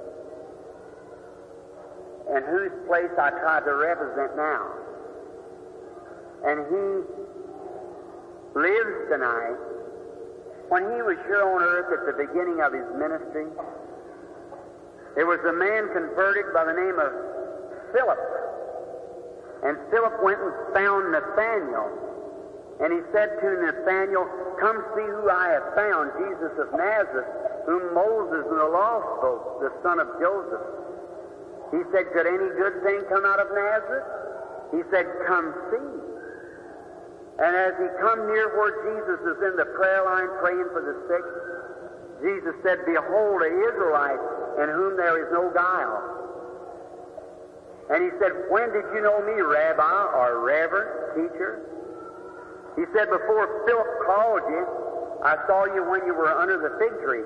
and whose place I try to represent now, and He lives tonight, when He was here on earth at the beginning of His ministry, there was a man converted by the name of Philip. And Philip went and found Nathanael. And he said to Nathanael, "Come see who I have found, Jesus of Nazareth, whom Moses in the law spoke, the son of Joseph." He said, "Could any good thing come out of Nazareth?" He said, "Come see." And as he come near where Jesus is in the prayer line praying for the sick, Jesus said, "Behold, an Israelite in whom there is no guile." And he said, "When did you know me, Rabbi, or Reverend, teacher?" He said, "Before Philip called you, I saw you when you were under the fig tree."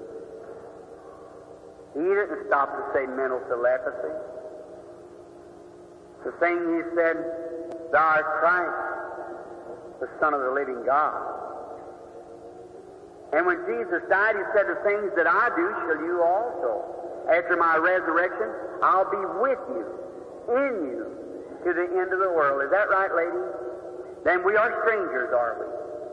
He didn't stop to say mental telepathy. The thing he said, "Thou art Christ, the Son of the living God." And when Jesus died, he said, "The things that I do shall you also. After my resurrection, I'll be with you, in you, to the end of the world." Is that right, ladies? Then we are strangers, are we?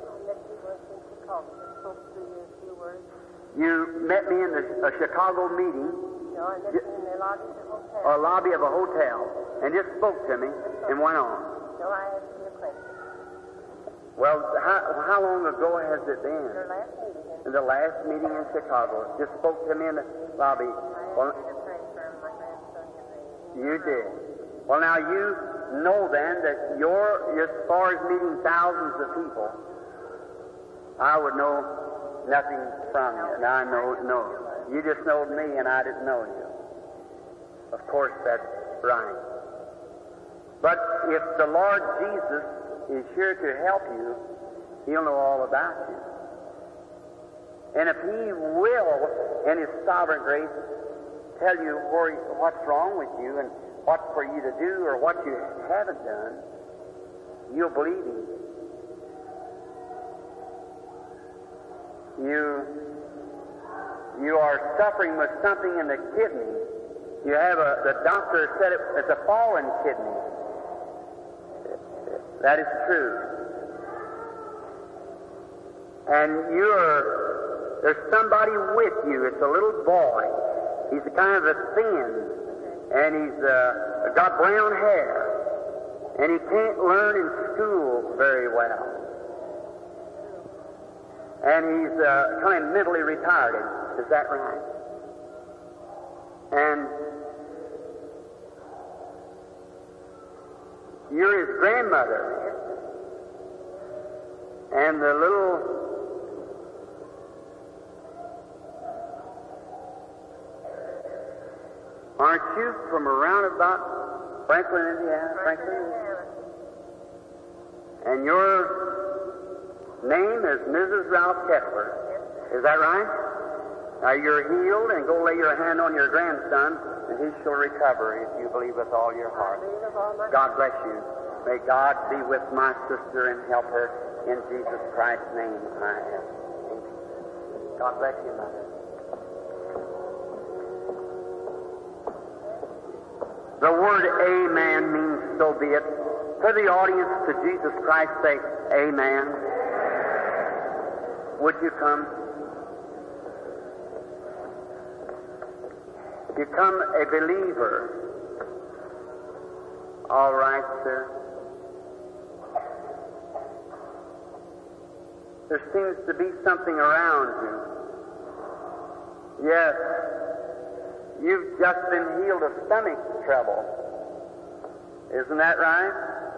You met me in the a Chicago meeting, No, I met you in the lobby of the hotel. or lobby of a hotel, and just spoke to me and went on. No, I asked you a question. Well, how, how long ago has it been? Your last meeting, and In the last meeting in Chicago, just spoke to me in the lobby. I Well, asked you to pray for my grandson Henry. you did. Well, now you know then that you're, as far as meeting thousands of people, I would know nothing from you. Now I know, no. You just knowed me and I didn't know you. Of course, that's right. But if the Lord Jesus is here to help you, He'll know all about you. And if He will, in His sovereign grace, tell you where, what's wrong with you and what for you to do or what you haven't done, you'll believe Him. You, you are suffering with something in the kidney. You have a, the doctor said it, it's a fallen kidney. That is true. And you're, there's somebody with you. It's a little boy. He's kind of a thin, and he's uh, got brown hair, and he can't learn in school very well. And he's uh, kind of mentally retarded. Is that right? And you're his grandmother. And the little aren't you from around about Franklin, Indiana? Franklin? And your name is Missus Ralph Kessler. Is that right? Now you're healed, and go lay your hand on your grandson, and he shall recover if you believe with all your heart. God bless you. May God be with my sister and help her in Jesus Christ's name. I ask. God bless you, Mother. The word amen means so be it. For the audience to Jesus Christ, say amen. Would you come? Become a believer. All right, sir. There seems to be something around you. Yes. You've just been healed of stomach trouble. Isn't that right?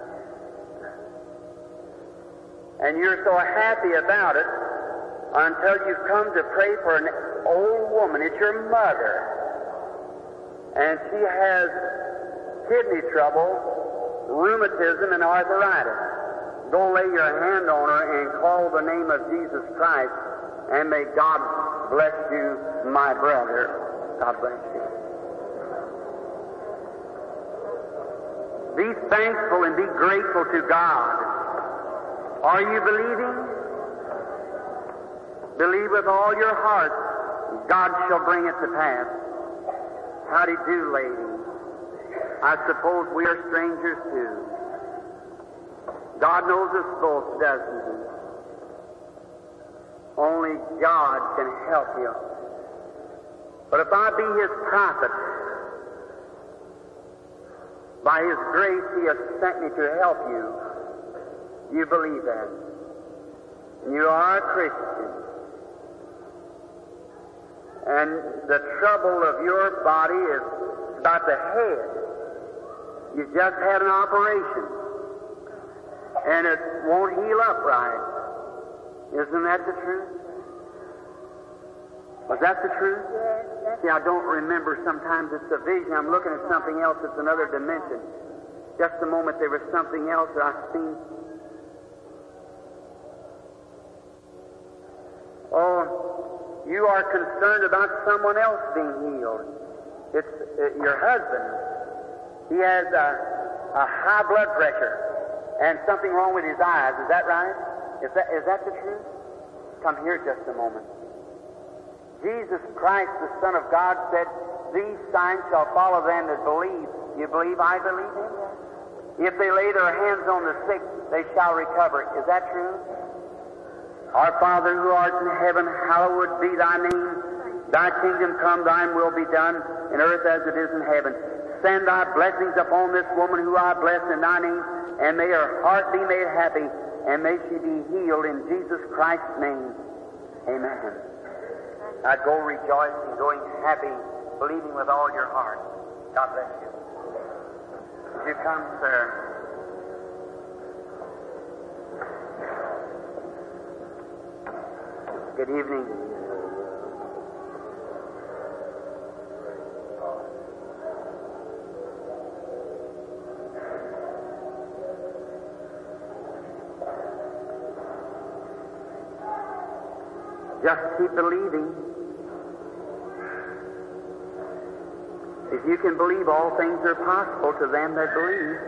And you're so happy about it until you've come to pray for an old woman. It's your mother. And she has kidney trouble, rheumatism, and arthritis. Go lay your hand on her and call the name of Jesus Christ, and may God bless you, my brother. God bless you. Be thankful and be grateful to God. Are you believing? Believe with all your heart. God shall bring it to pass. How do you do, lady? I suppose we are strangers too. God knows us both, doesn't He? Only God can help you. But if I be His prophet, by His grace He has sent me to help you, you believe that. You are a Christian. And the trouble of your body is about the head. You've just had an operation, and it won't heal up right. Isn't that the truth? Was that the truth? Yes. See, I don't remember. Sometimes it's a vision. I'm looking at something else. It's another dimension. Just a moment, there was something else that I've seen. Oh, you are concerned about someone else being healed. It's uh, your husband. He has a, a high blood pressure and something wrong with his eyes. Is that right? Is that, is that the truth? Come here just a moment. Jesus Christ, the Son of God, said, "These signs shall follow them that believe." You believe I believe Him? If they lay their hands on the sick, they shall recover. Is that true? Our Father who art in heaven, hallowed be Thy name. Thy kingdom come, Thine will be done, in earth as it is in heaven. Send Thy blessings upon this woman who I bless in Thy name, and may her heart be made happy, and may she be healed in Jesus Christ's name. Amen. Now go rejoicing, going happy, believing with all your heart. God bless you. Would you come, sir? Good evening. Just keep believing. If you can believe, all things are possible to them that believe.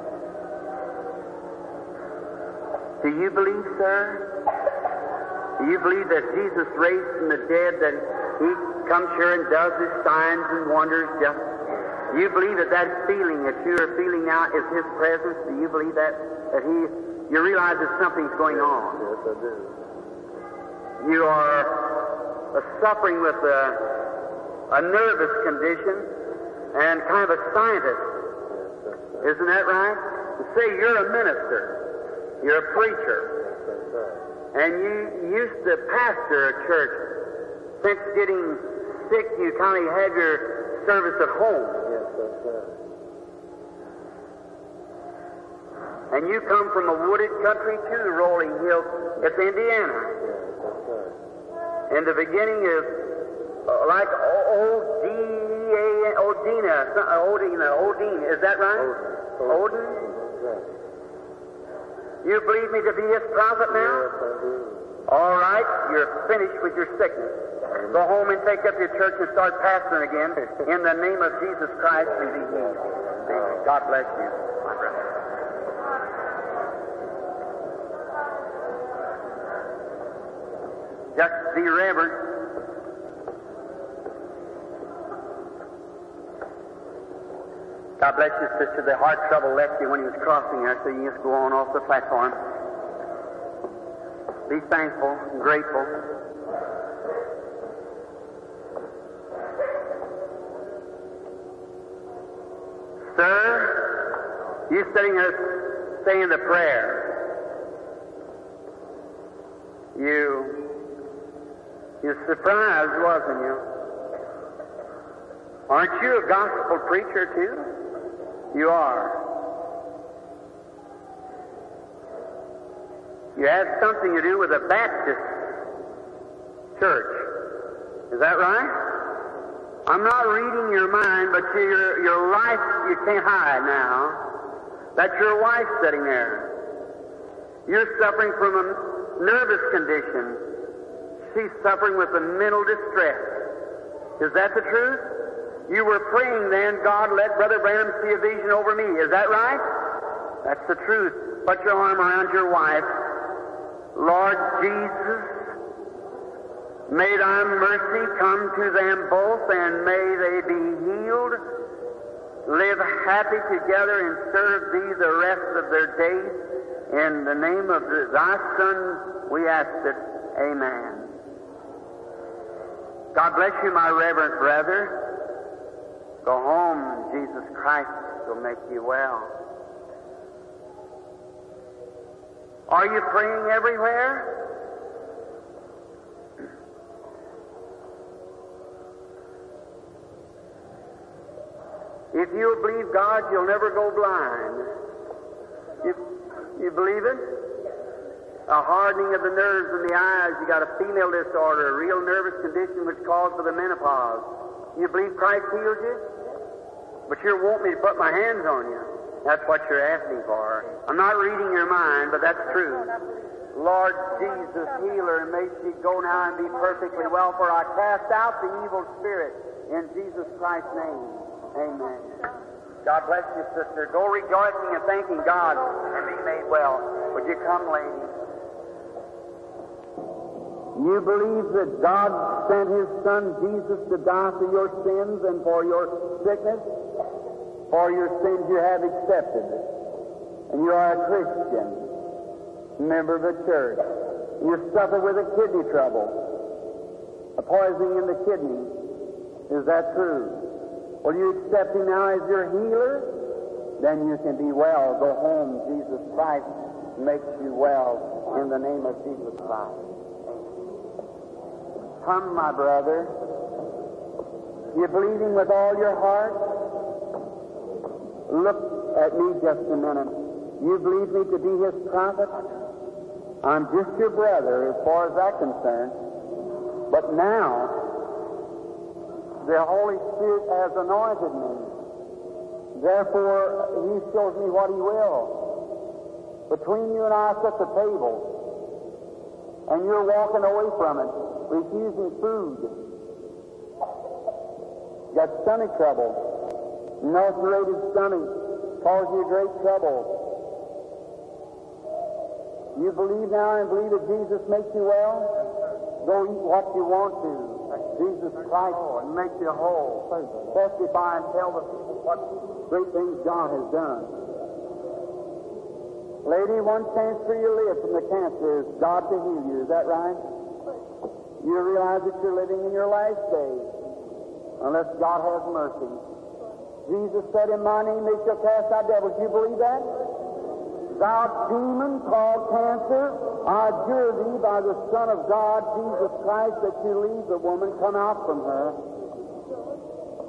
Do you believe, sir? Do you believe that Jesus raised from the dead, that He comes here and does His signs and wonders? Just, do you believe that that feeling that you are feeling now is His presence? Do you believe that? That He, you realize that something's going on? Yes, I do. You are uh, suffering with a, a nervous condition and kind of a scientist. Yes, Isn't that right? Say you're a minister. You're a preacher. that's right. And you used to pastor a church. Since getting sick, you kind of have your service at home. Yes, that's right. And you come from a wooded country too, Rolling Hills. It's Indiana. And the beginning is uh, like O-D-A-N, Odina, Odina, Odin. Is that right? Odin? You believe me to be his prophet now? All right, you're finished with your sickness. Go home and take up your church and start pastoring again in the name of Jesus Christ and be healed. Amen. God bless you, my brother. Just be reverent. God bless you, sister. The heart trouble left you when he was crossing there, so you just go on off the platform. Be thankful and grateful. Sir, you sitting there saying the prayer. You, you're surprised, wasn't you? Aren't you a gospel preacher too? You are. You had something to do with a Baptist church. Is that right? I'm not reading your mind, but your, your life you can't hide now. That's your wife sitting there. You're suffering from a nervous condition. She's suffering with a mental distress. Is that the truth? You were praying then, God, let Brother Branham see a vision over me. Is that right? That's the truth. Put your arm around your wife. Lord Jesus, may thy mercy come to them both, and may they be healed, live happy together, and serve thee the rest of their days. In the name of the, thy Son, we ask it. Amen. God bless you, my reverend brother. Go home. Jesus Christ will make you well. Are you praying everywhere? If you'll believe God, you'll never go blind. You, you believe it? A hardening of the nerves in the eyes. You got a female disorder, a real nervous condition which calls for the menopause. You believe Christ healed you? But you want me to put my hands on you. That's what you're asking for. I'm not reading your mind, but that's true. Lord Jesus, heal her, and may she go now and be perfectly well, for I cast out the evil spirit in Jesus Christ's name. Amen. God bless you, sister. Go rejoicing and thanking God and be made well. Would you come, lady? You believe that God sent His Son Jesus to die for your sins and for your sickness? For your sins you have accepted. And you are a Christian, member of the church. You suffer with a kidney trouble, a poisoning in the kidney. Is that true? Will you accept Him now as your healer? Then you can be well. Go home. Jesus Christ makes you well in the name of Jesus Christ. Come, my brother. You believe Him with all your heart? Look at me just a minute. You believe me to be His prophet? I'm just your brother as far as that's concerned. But now, the Holy Spirit has anointed me. Therefore, He shows me what He will. Between you and I set the table, and you're walking away from it, refusing food. Got stomach trouble. An ulcerated stomach causes you great trouble. You believe now and believe that Jesus makes you well? Go eat what you want to. Jesus Christ makes you whole. Testify and tell the people what great things God has done. Lady, one chance for your live from the cancer is God to heal you. Is that right? You realize that you're living in your last days unless God has mercy. Jesus said, in my name they shall cast out devils. You believe that? Thou demon called cancer, I adjure thee by the Son of God, Jesus Christ, that you leave the woman, come out from her.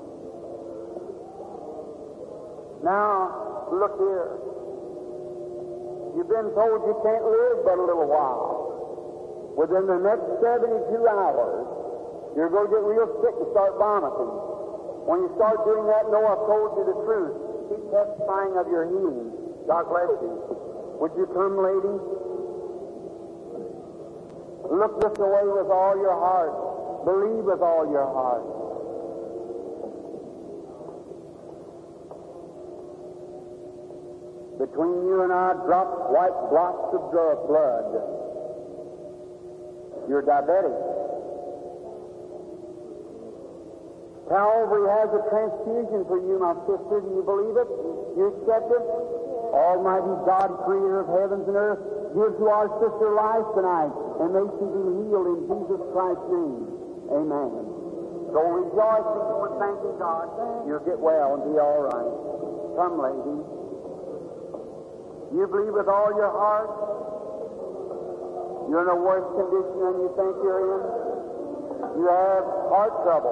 Now, look here. You've been told you can't live but a little while. Within the next seventy-two hours, you're going to get real sick and start vomiting. When you start doing that, know I've told you the truth. Keep testifying of your healing. God bless you. Would you come, lady? Look this way with all your heart. Believe with all your heart. Between you and I dropped white blots of blood. You're diabetic. Calvary has a transfusion for you, my sister. Do you believe it? You accept it? Almighty God, creator of heavens and earth, give to our sister life tonight, and may she be healed in Jesus Christ's name. Amen. So rejoicing and thanking God, you'll get well and be all right. Come, lady. You believe with all your heart? You're in a worse condition than you think you're in? You have heart trouble.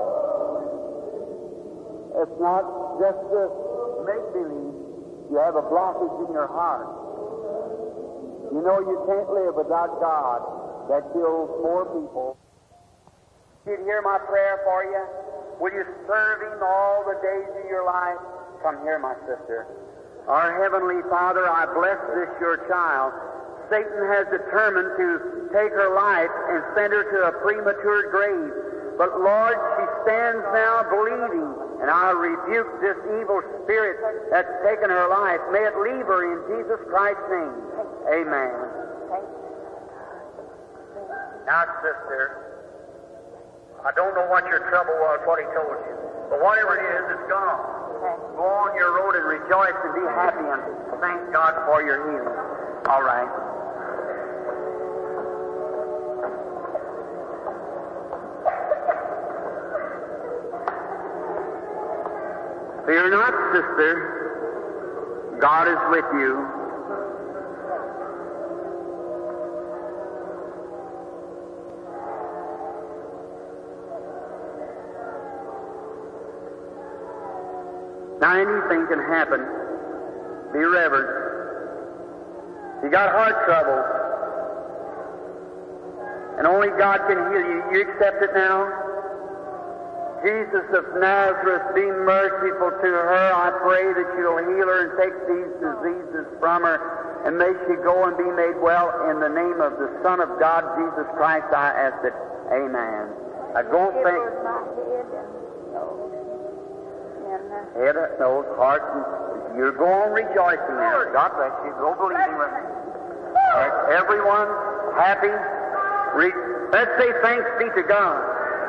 It's not just a make-believe. You have a blockage in your heart. You know you can't live without God. That kills more people. Did you hear my prayer for you? Will you serve Him all the days of your life? Come here, my sister. Our Heavenly Father, I bless this your child. Satan has determined to take her life and send her to a premature grave. But Lord, she stands now believing, and I rebuke this evil spirit that's taken her life. May it leave her in Jesus Christ's name. Amen. Now, sister, I don't know what your trouble was, what he told you. But whatever it is, it's gone. Go on your road and rejoice and be happy and thank God for your healing. All right. Fear not, sister. God is with you. Now anything can happen. Be reverent. You got heart trouble, and only God can heal you. You accept it now? Jesus of Nazareth, be merciful to her. I pray that you'll heal her and take these diseases from her, and may she go and be made well in the name of the Son of God, Jesus Christ, I ask it. Amen. I don't think... Head, nose, heart, and you go on rejoicing now. God bless you. Go believing with me. Right, everyone happy. Re- Let's say thanks be to God.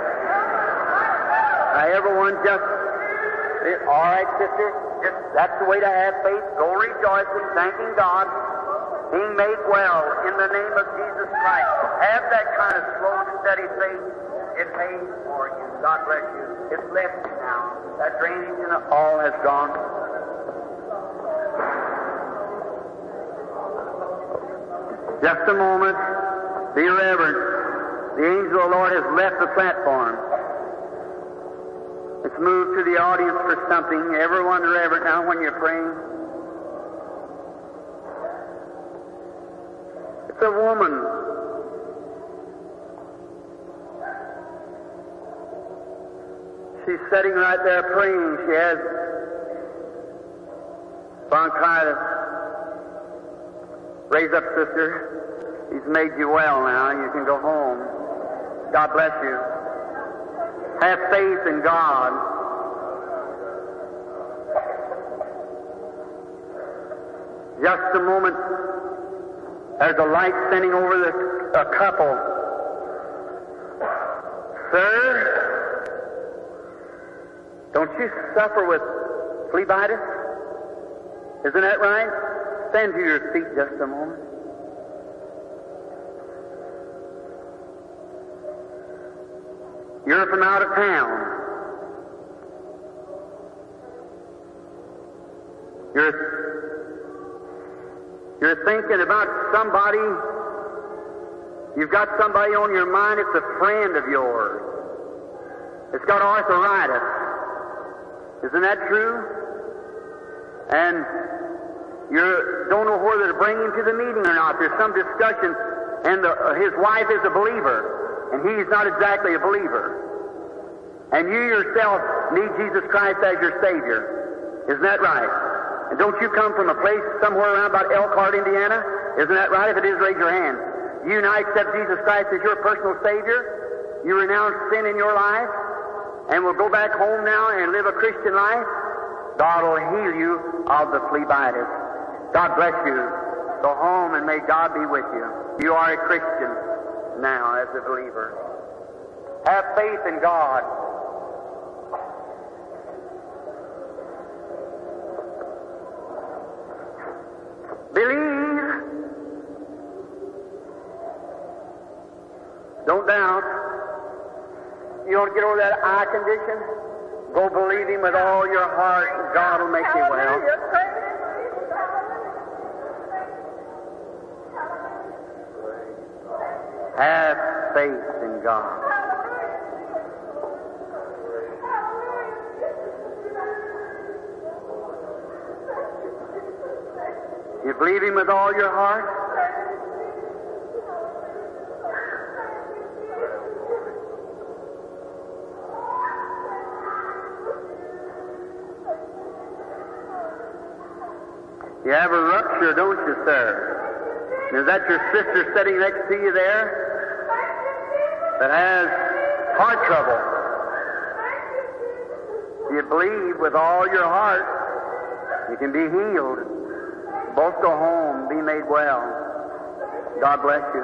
Now, everyone just, all right, sister, just, that's the way to have faith. Go rejoicing, thanking God, being made well in the name of Jesus Christ. Have that kind of slow, steady faith. It pays for you. God bless you. It's left you now. That drainage and all has gone. Just a moment. Be reverent. The angel of the Lord has left the platform. Let's move to the audience for something. Everyone reverent now when you're praying. It's a woman. She's sitting right there praying. She has bronchitis. Raise up, sister. He's made you well now. You can go home. God bless you. Have faith in God. Just a moment. There's a light standing over the, a couple. Sir? Don't you suffer with phlebitis? Isn't that right? Stand to your feet just a moment. You're from out of town. You're, you're thinking about somebody. You've got somebody on your mind. It's a friend of yours. It's got arthritis. Isn't that true? And You don't know whether to bring him to the meeting or not. There's some discussion, and the, uh, his wife is a believer, and he's not exactly a believer. And you yourself need Jesus Christ as your Savior. Isn't that right? And don't you come from a place somewhere around about Elkhart, Indiana? Isn't that right? If it is, raise your hand. You now accept Jesus Christ as your personal Savior. You renounce sin in your life, and will go back home now and live a Christian life. God will heal you of the phlebitis. God bless you. Go home and may God be with you. You are a Christian now as a believer. Have faith in God. Believe. Don't doubt. You want to get over that eye condition? Go believe Him with all your heart, and God will make you well. Have faith in God. You believe Him with all your heart? You have a rupture, don't you, sir? Is that your sister sitting next to you there that has heart trouble? You believe with all your heart, you can be healed. Both go home, be made well. God bless you.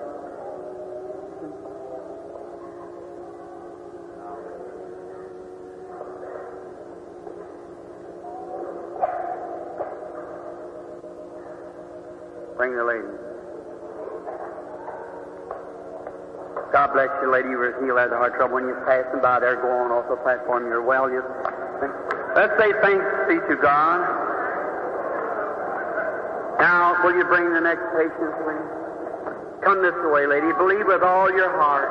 Bring the lady. God bless you, lady. You were healed out of heart trouble when you're passing by there, go on off the platform. You're well. You let's say thanks be to God. Now, will you bring the next patient, please? Come this way, lady. Believe with all your heart.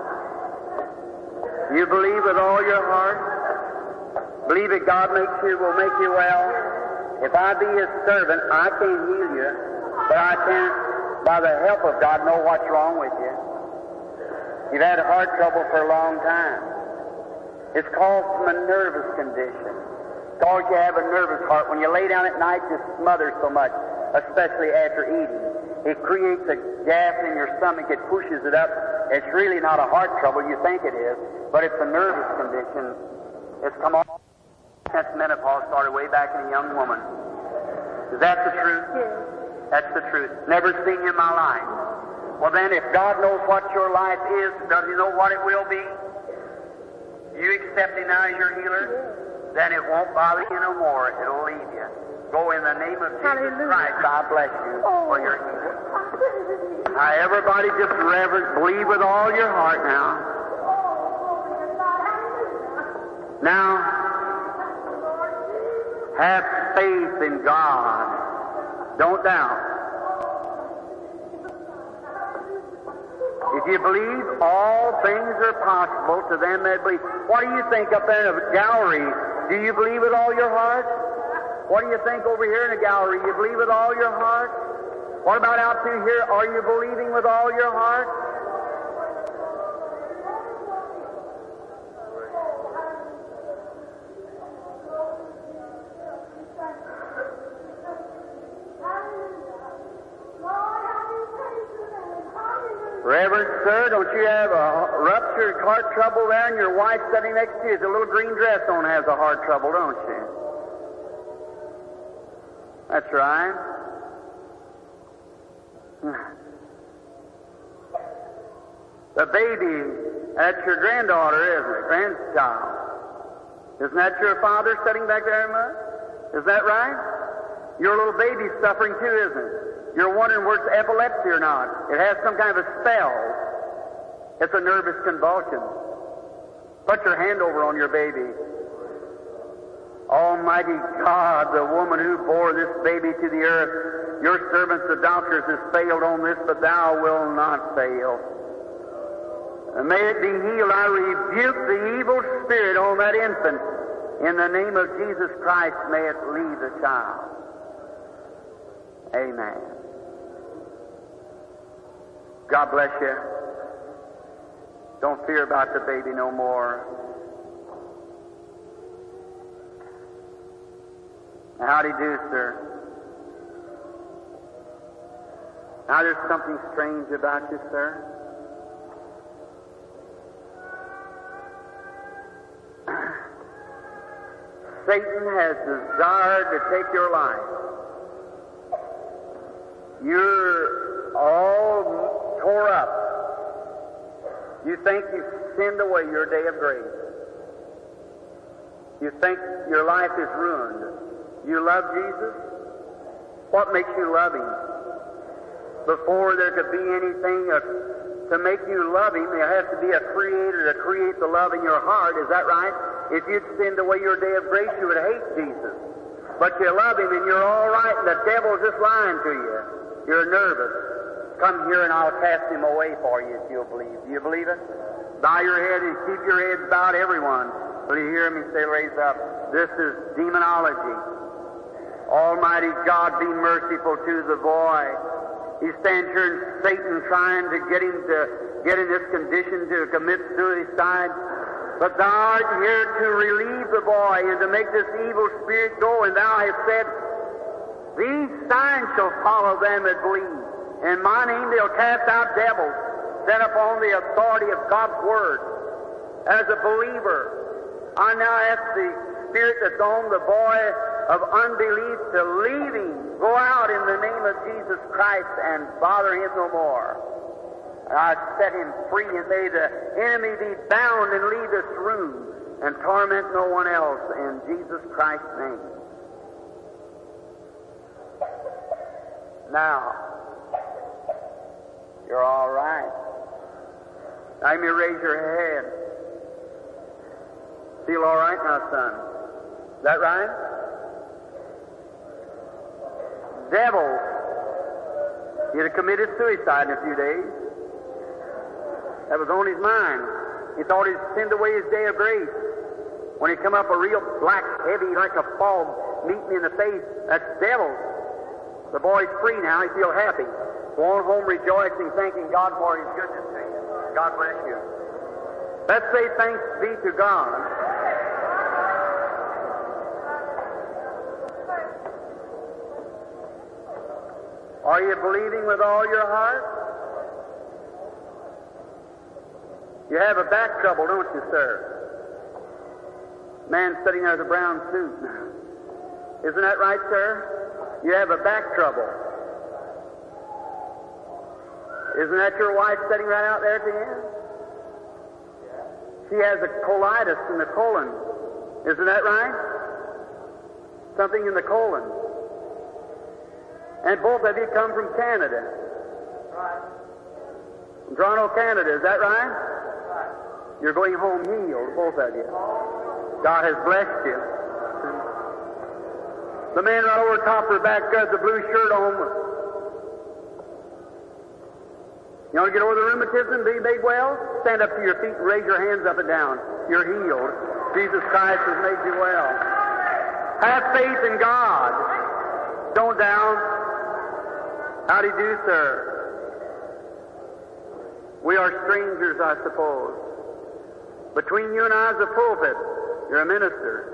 You believe with all your heart. Believe that God makes you, will make you well. If I be His servant, I can't heal you, but I can, by the help of God, know what's wrong with you. You've had heart trouble for a long time. It's caused from a nervous condition. It's caused you to have a nervous heart. When you lay down at night, you smother so much, especially after eating. It creates a gas in your stomach. It pushes it up. It's really not a heart trouble. You think it is, but it's a nervous condition. It's come on since menopause started way back in a young woman. Is that the truth? Yes. That's the truth. Never seen you in my life. Well then, if God knows what your life is, does He know what it will be? You accept Him now as your healer? Yes. Then it won't bother you no more. It'll leave you. Go in the name of Jesus Hallelujah. Christ. God bless you oh. for your healing. Now, everybody just reverence, believe with all your heart now. Now, have faith in God. Don't doubt. If you believe, all things are possible to them that believe. What do you think up there in the gallery? Do you believe with all your heart? What do you think over here in the gallery? You believe with all your heart? What about out through here? Are you believing with all your heart? Reverend sir, don't you have a ruptured heart trouble there, and your wife sitting next to you has a little green dress on, has a heart trouble, don't you? That's right. The baby, that's your granddaughter, isn't it? Grandchild. Isn't that your father sitting back there, Mother? Is that right? Your little baby's suffering too, isn't it? You're wondering whether it's epilepsy or not. It has some kind of a spell. It's a nervous convulsion. Put your hand over on your baby. Almighty God, the woman who bore this baby to the earth, your servants, the doctors, has failed on this, but thou wilt not fail. And may it be healed. I rebuke the evil spirit on that infant. In the name of Jesus Christ, may it leave the child. Amen. God bless you. Don't fear about the baby no more. How do you do, sir? Now there's something strange about you, sir. Satan has desired to take your life. You're all tore up. You think you've sinned away your day of grace. You think your life is ruined. You love Jesus? What makes you love Him? Before there could be anything uh, to make you love Him, there has to be a Creator to create the love in your heart. Is that right? If you'd sinned away your day of grace, you would hate Jesus. But you love Him and you're all right, and the devil's just lying to you. You're nervous. Come here and I'll cast him away for you if you'll believe. Do you believe it? Bow your head and keep your heads bowed, everyone. Will you hear me say, raise up? This is demonology. Almighty God, be merciful to the boy. He stands here and Satan trying to get him to get in this condition to commit suicide. But thou art here to relieve the boy and to make this evil spirit go. And thou hast said, these signs shall follow them that believe. In my name they'll cast out devils, set upon the authority of God's Word. As a believer, I now ask the spirit that's on the boy of unbelief to leave him, go out in the name of Jesus Christ and bother him no more. And I set him free, and may the enemy be bound and leave this room and torment no one else in Jesus Christ's name. Now, you're all right. Now you may raise your head. Feel all right now, son? Is that right? Devil, he'd have committed suicide in a few days. That was on his mind. He thought he'd sinned away his day of grace. When he come up a real black, heavy, like a fog, meet me in the face, that's devil. The boy's free now. He feels happy. Go on home rejoicing, thanking God for His goodness to you. God bless you. Let's say thanks be to God. Are you believing with all your heart? You have a back trouble, don't you, sir? Man sitting there with a brown suit. Isn't that right, sir? You have a back trouble. Isn't that your wife sitting right out there at the end? She has a colitis in the colon. Isn't that right? Something in the colon. And both of you come from Canada. Right. From Toronto, Canada. Is that right? Right. You're going home healed, both of you. God has blessed you. The man right over top of her back has a blue shirt on. You want to get over the rheumatism and be made well? Stand up to your feet and raise your hands up and down. You're healed. Jesus Christ has made you well. Have faith in God. Don't doubt. How do you do, sir? We are strangers, I suppose. Between you and I is a pulpit. You're a minister.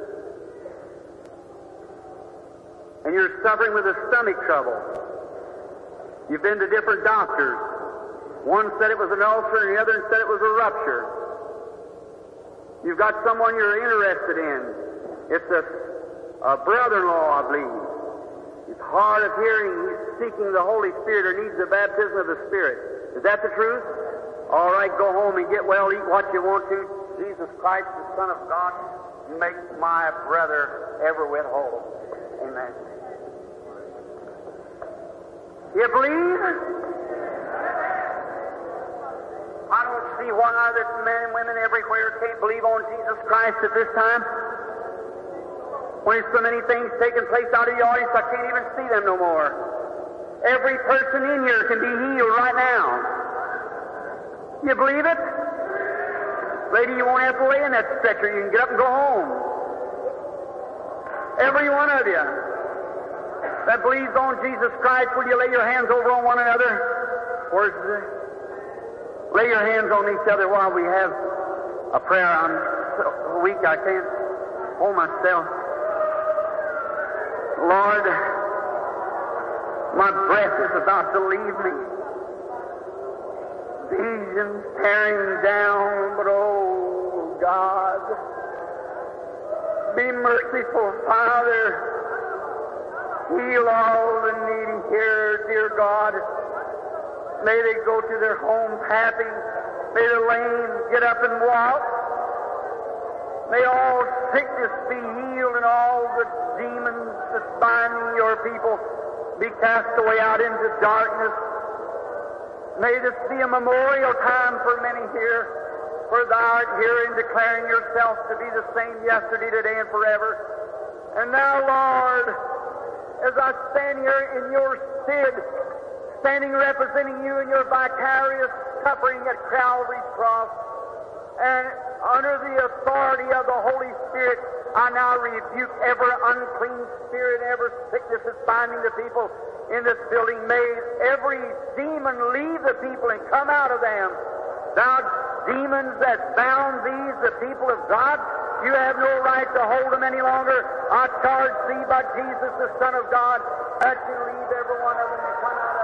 And you're suffering with a stomach trouble. You've been to different doctors. One said it was an ulcer, and the other said it was a rupture. You've got someone you're interested in. It's a, a brother-in-law, I believe. He's hard of hearing. He's seeking the Holy Spirit or needs the baptism of the Spirit. Is that the truth? All right, go home and get well. Eat what you want to. Jesus Christ, the Son of God, make my brother ever with whole. Amen. You believe? I don't see why that men and women everywhere can't believe on Jesus Christ at this time. When there's so many things taking place out of the audience, I can't even see them no more. Every person in here can be healed right now. You believe it? Lady, you won't have to lay in that stretcher. You can get up and go home. Every one of you. that believes on Jesus Christ, will you lay your hands over on one another? Where's the... Lay your hands on each other while we have a prayer. I'm so weak I can't hold myself. Lord, my breath is about to leave me. Visions tearing down, but oh God, be merciful, Father. Heal all the needy here, dear God. May they go to their homes happy. May the lame get up and walk. May all sickness be healed and all the demons that's binding your people be cast away out into darkness. May this be a memorial time for many here, for thou art here in declaring yourself to be the same yesterday, today, and forever. And now, Lord, as I stand here in your stead, standing representing you in your vicarious suffering at Calvary's cross, and under the authority of the Holy Spirit, I now rebuke every unclean spirit, every sickness that's binding the people in this building. May every demon leave the people and come out of them. Thou demons that bound these, the people of God, you have no right to hold them any longer. I charge thee by Jesus, the Son of God, that you leave every one of them and come out.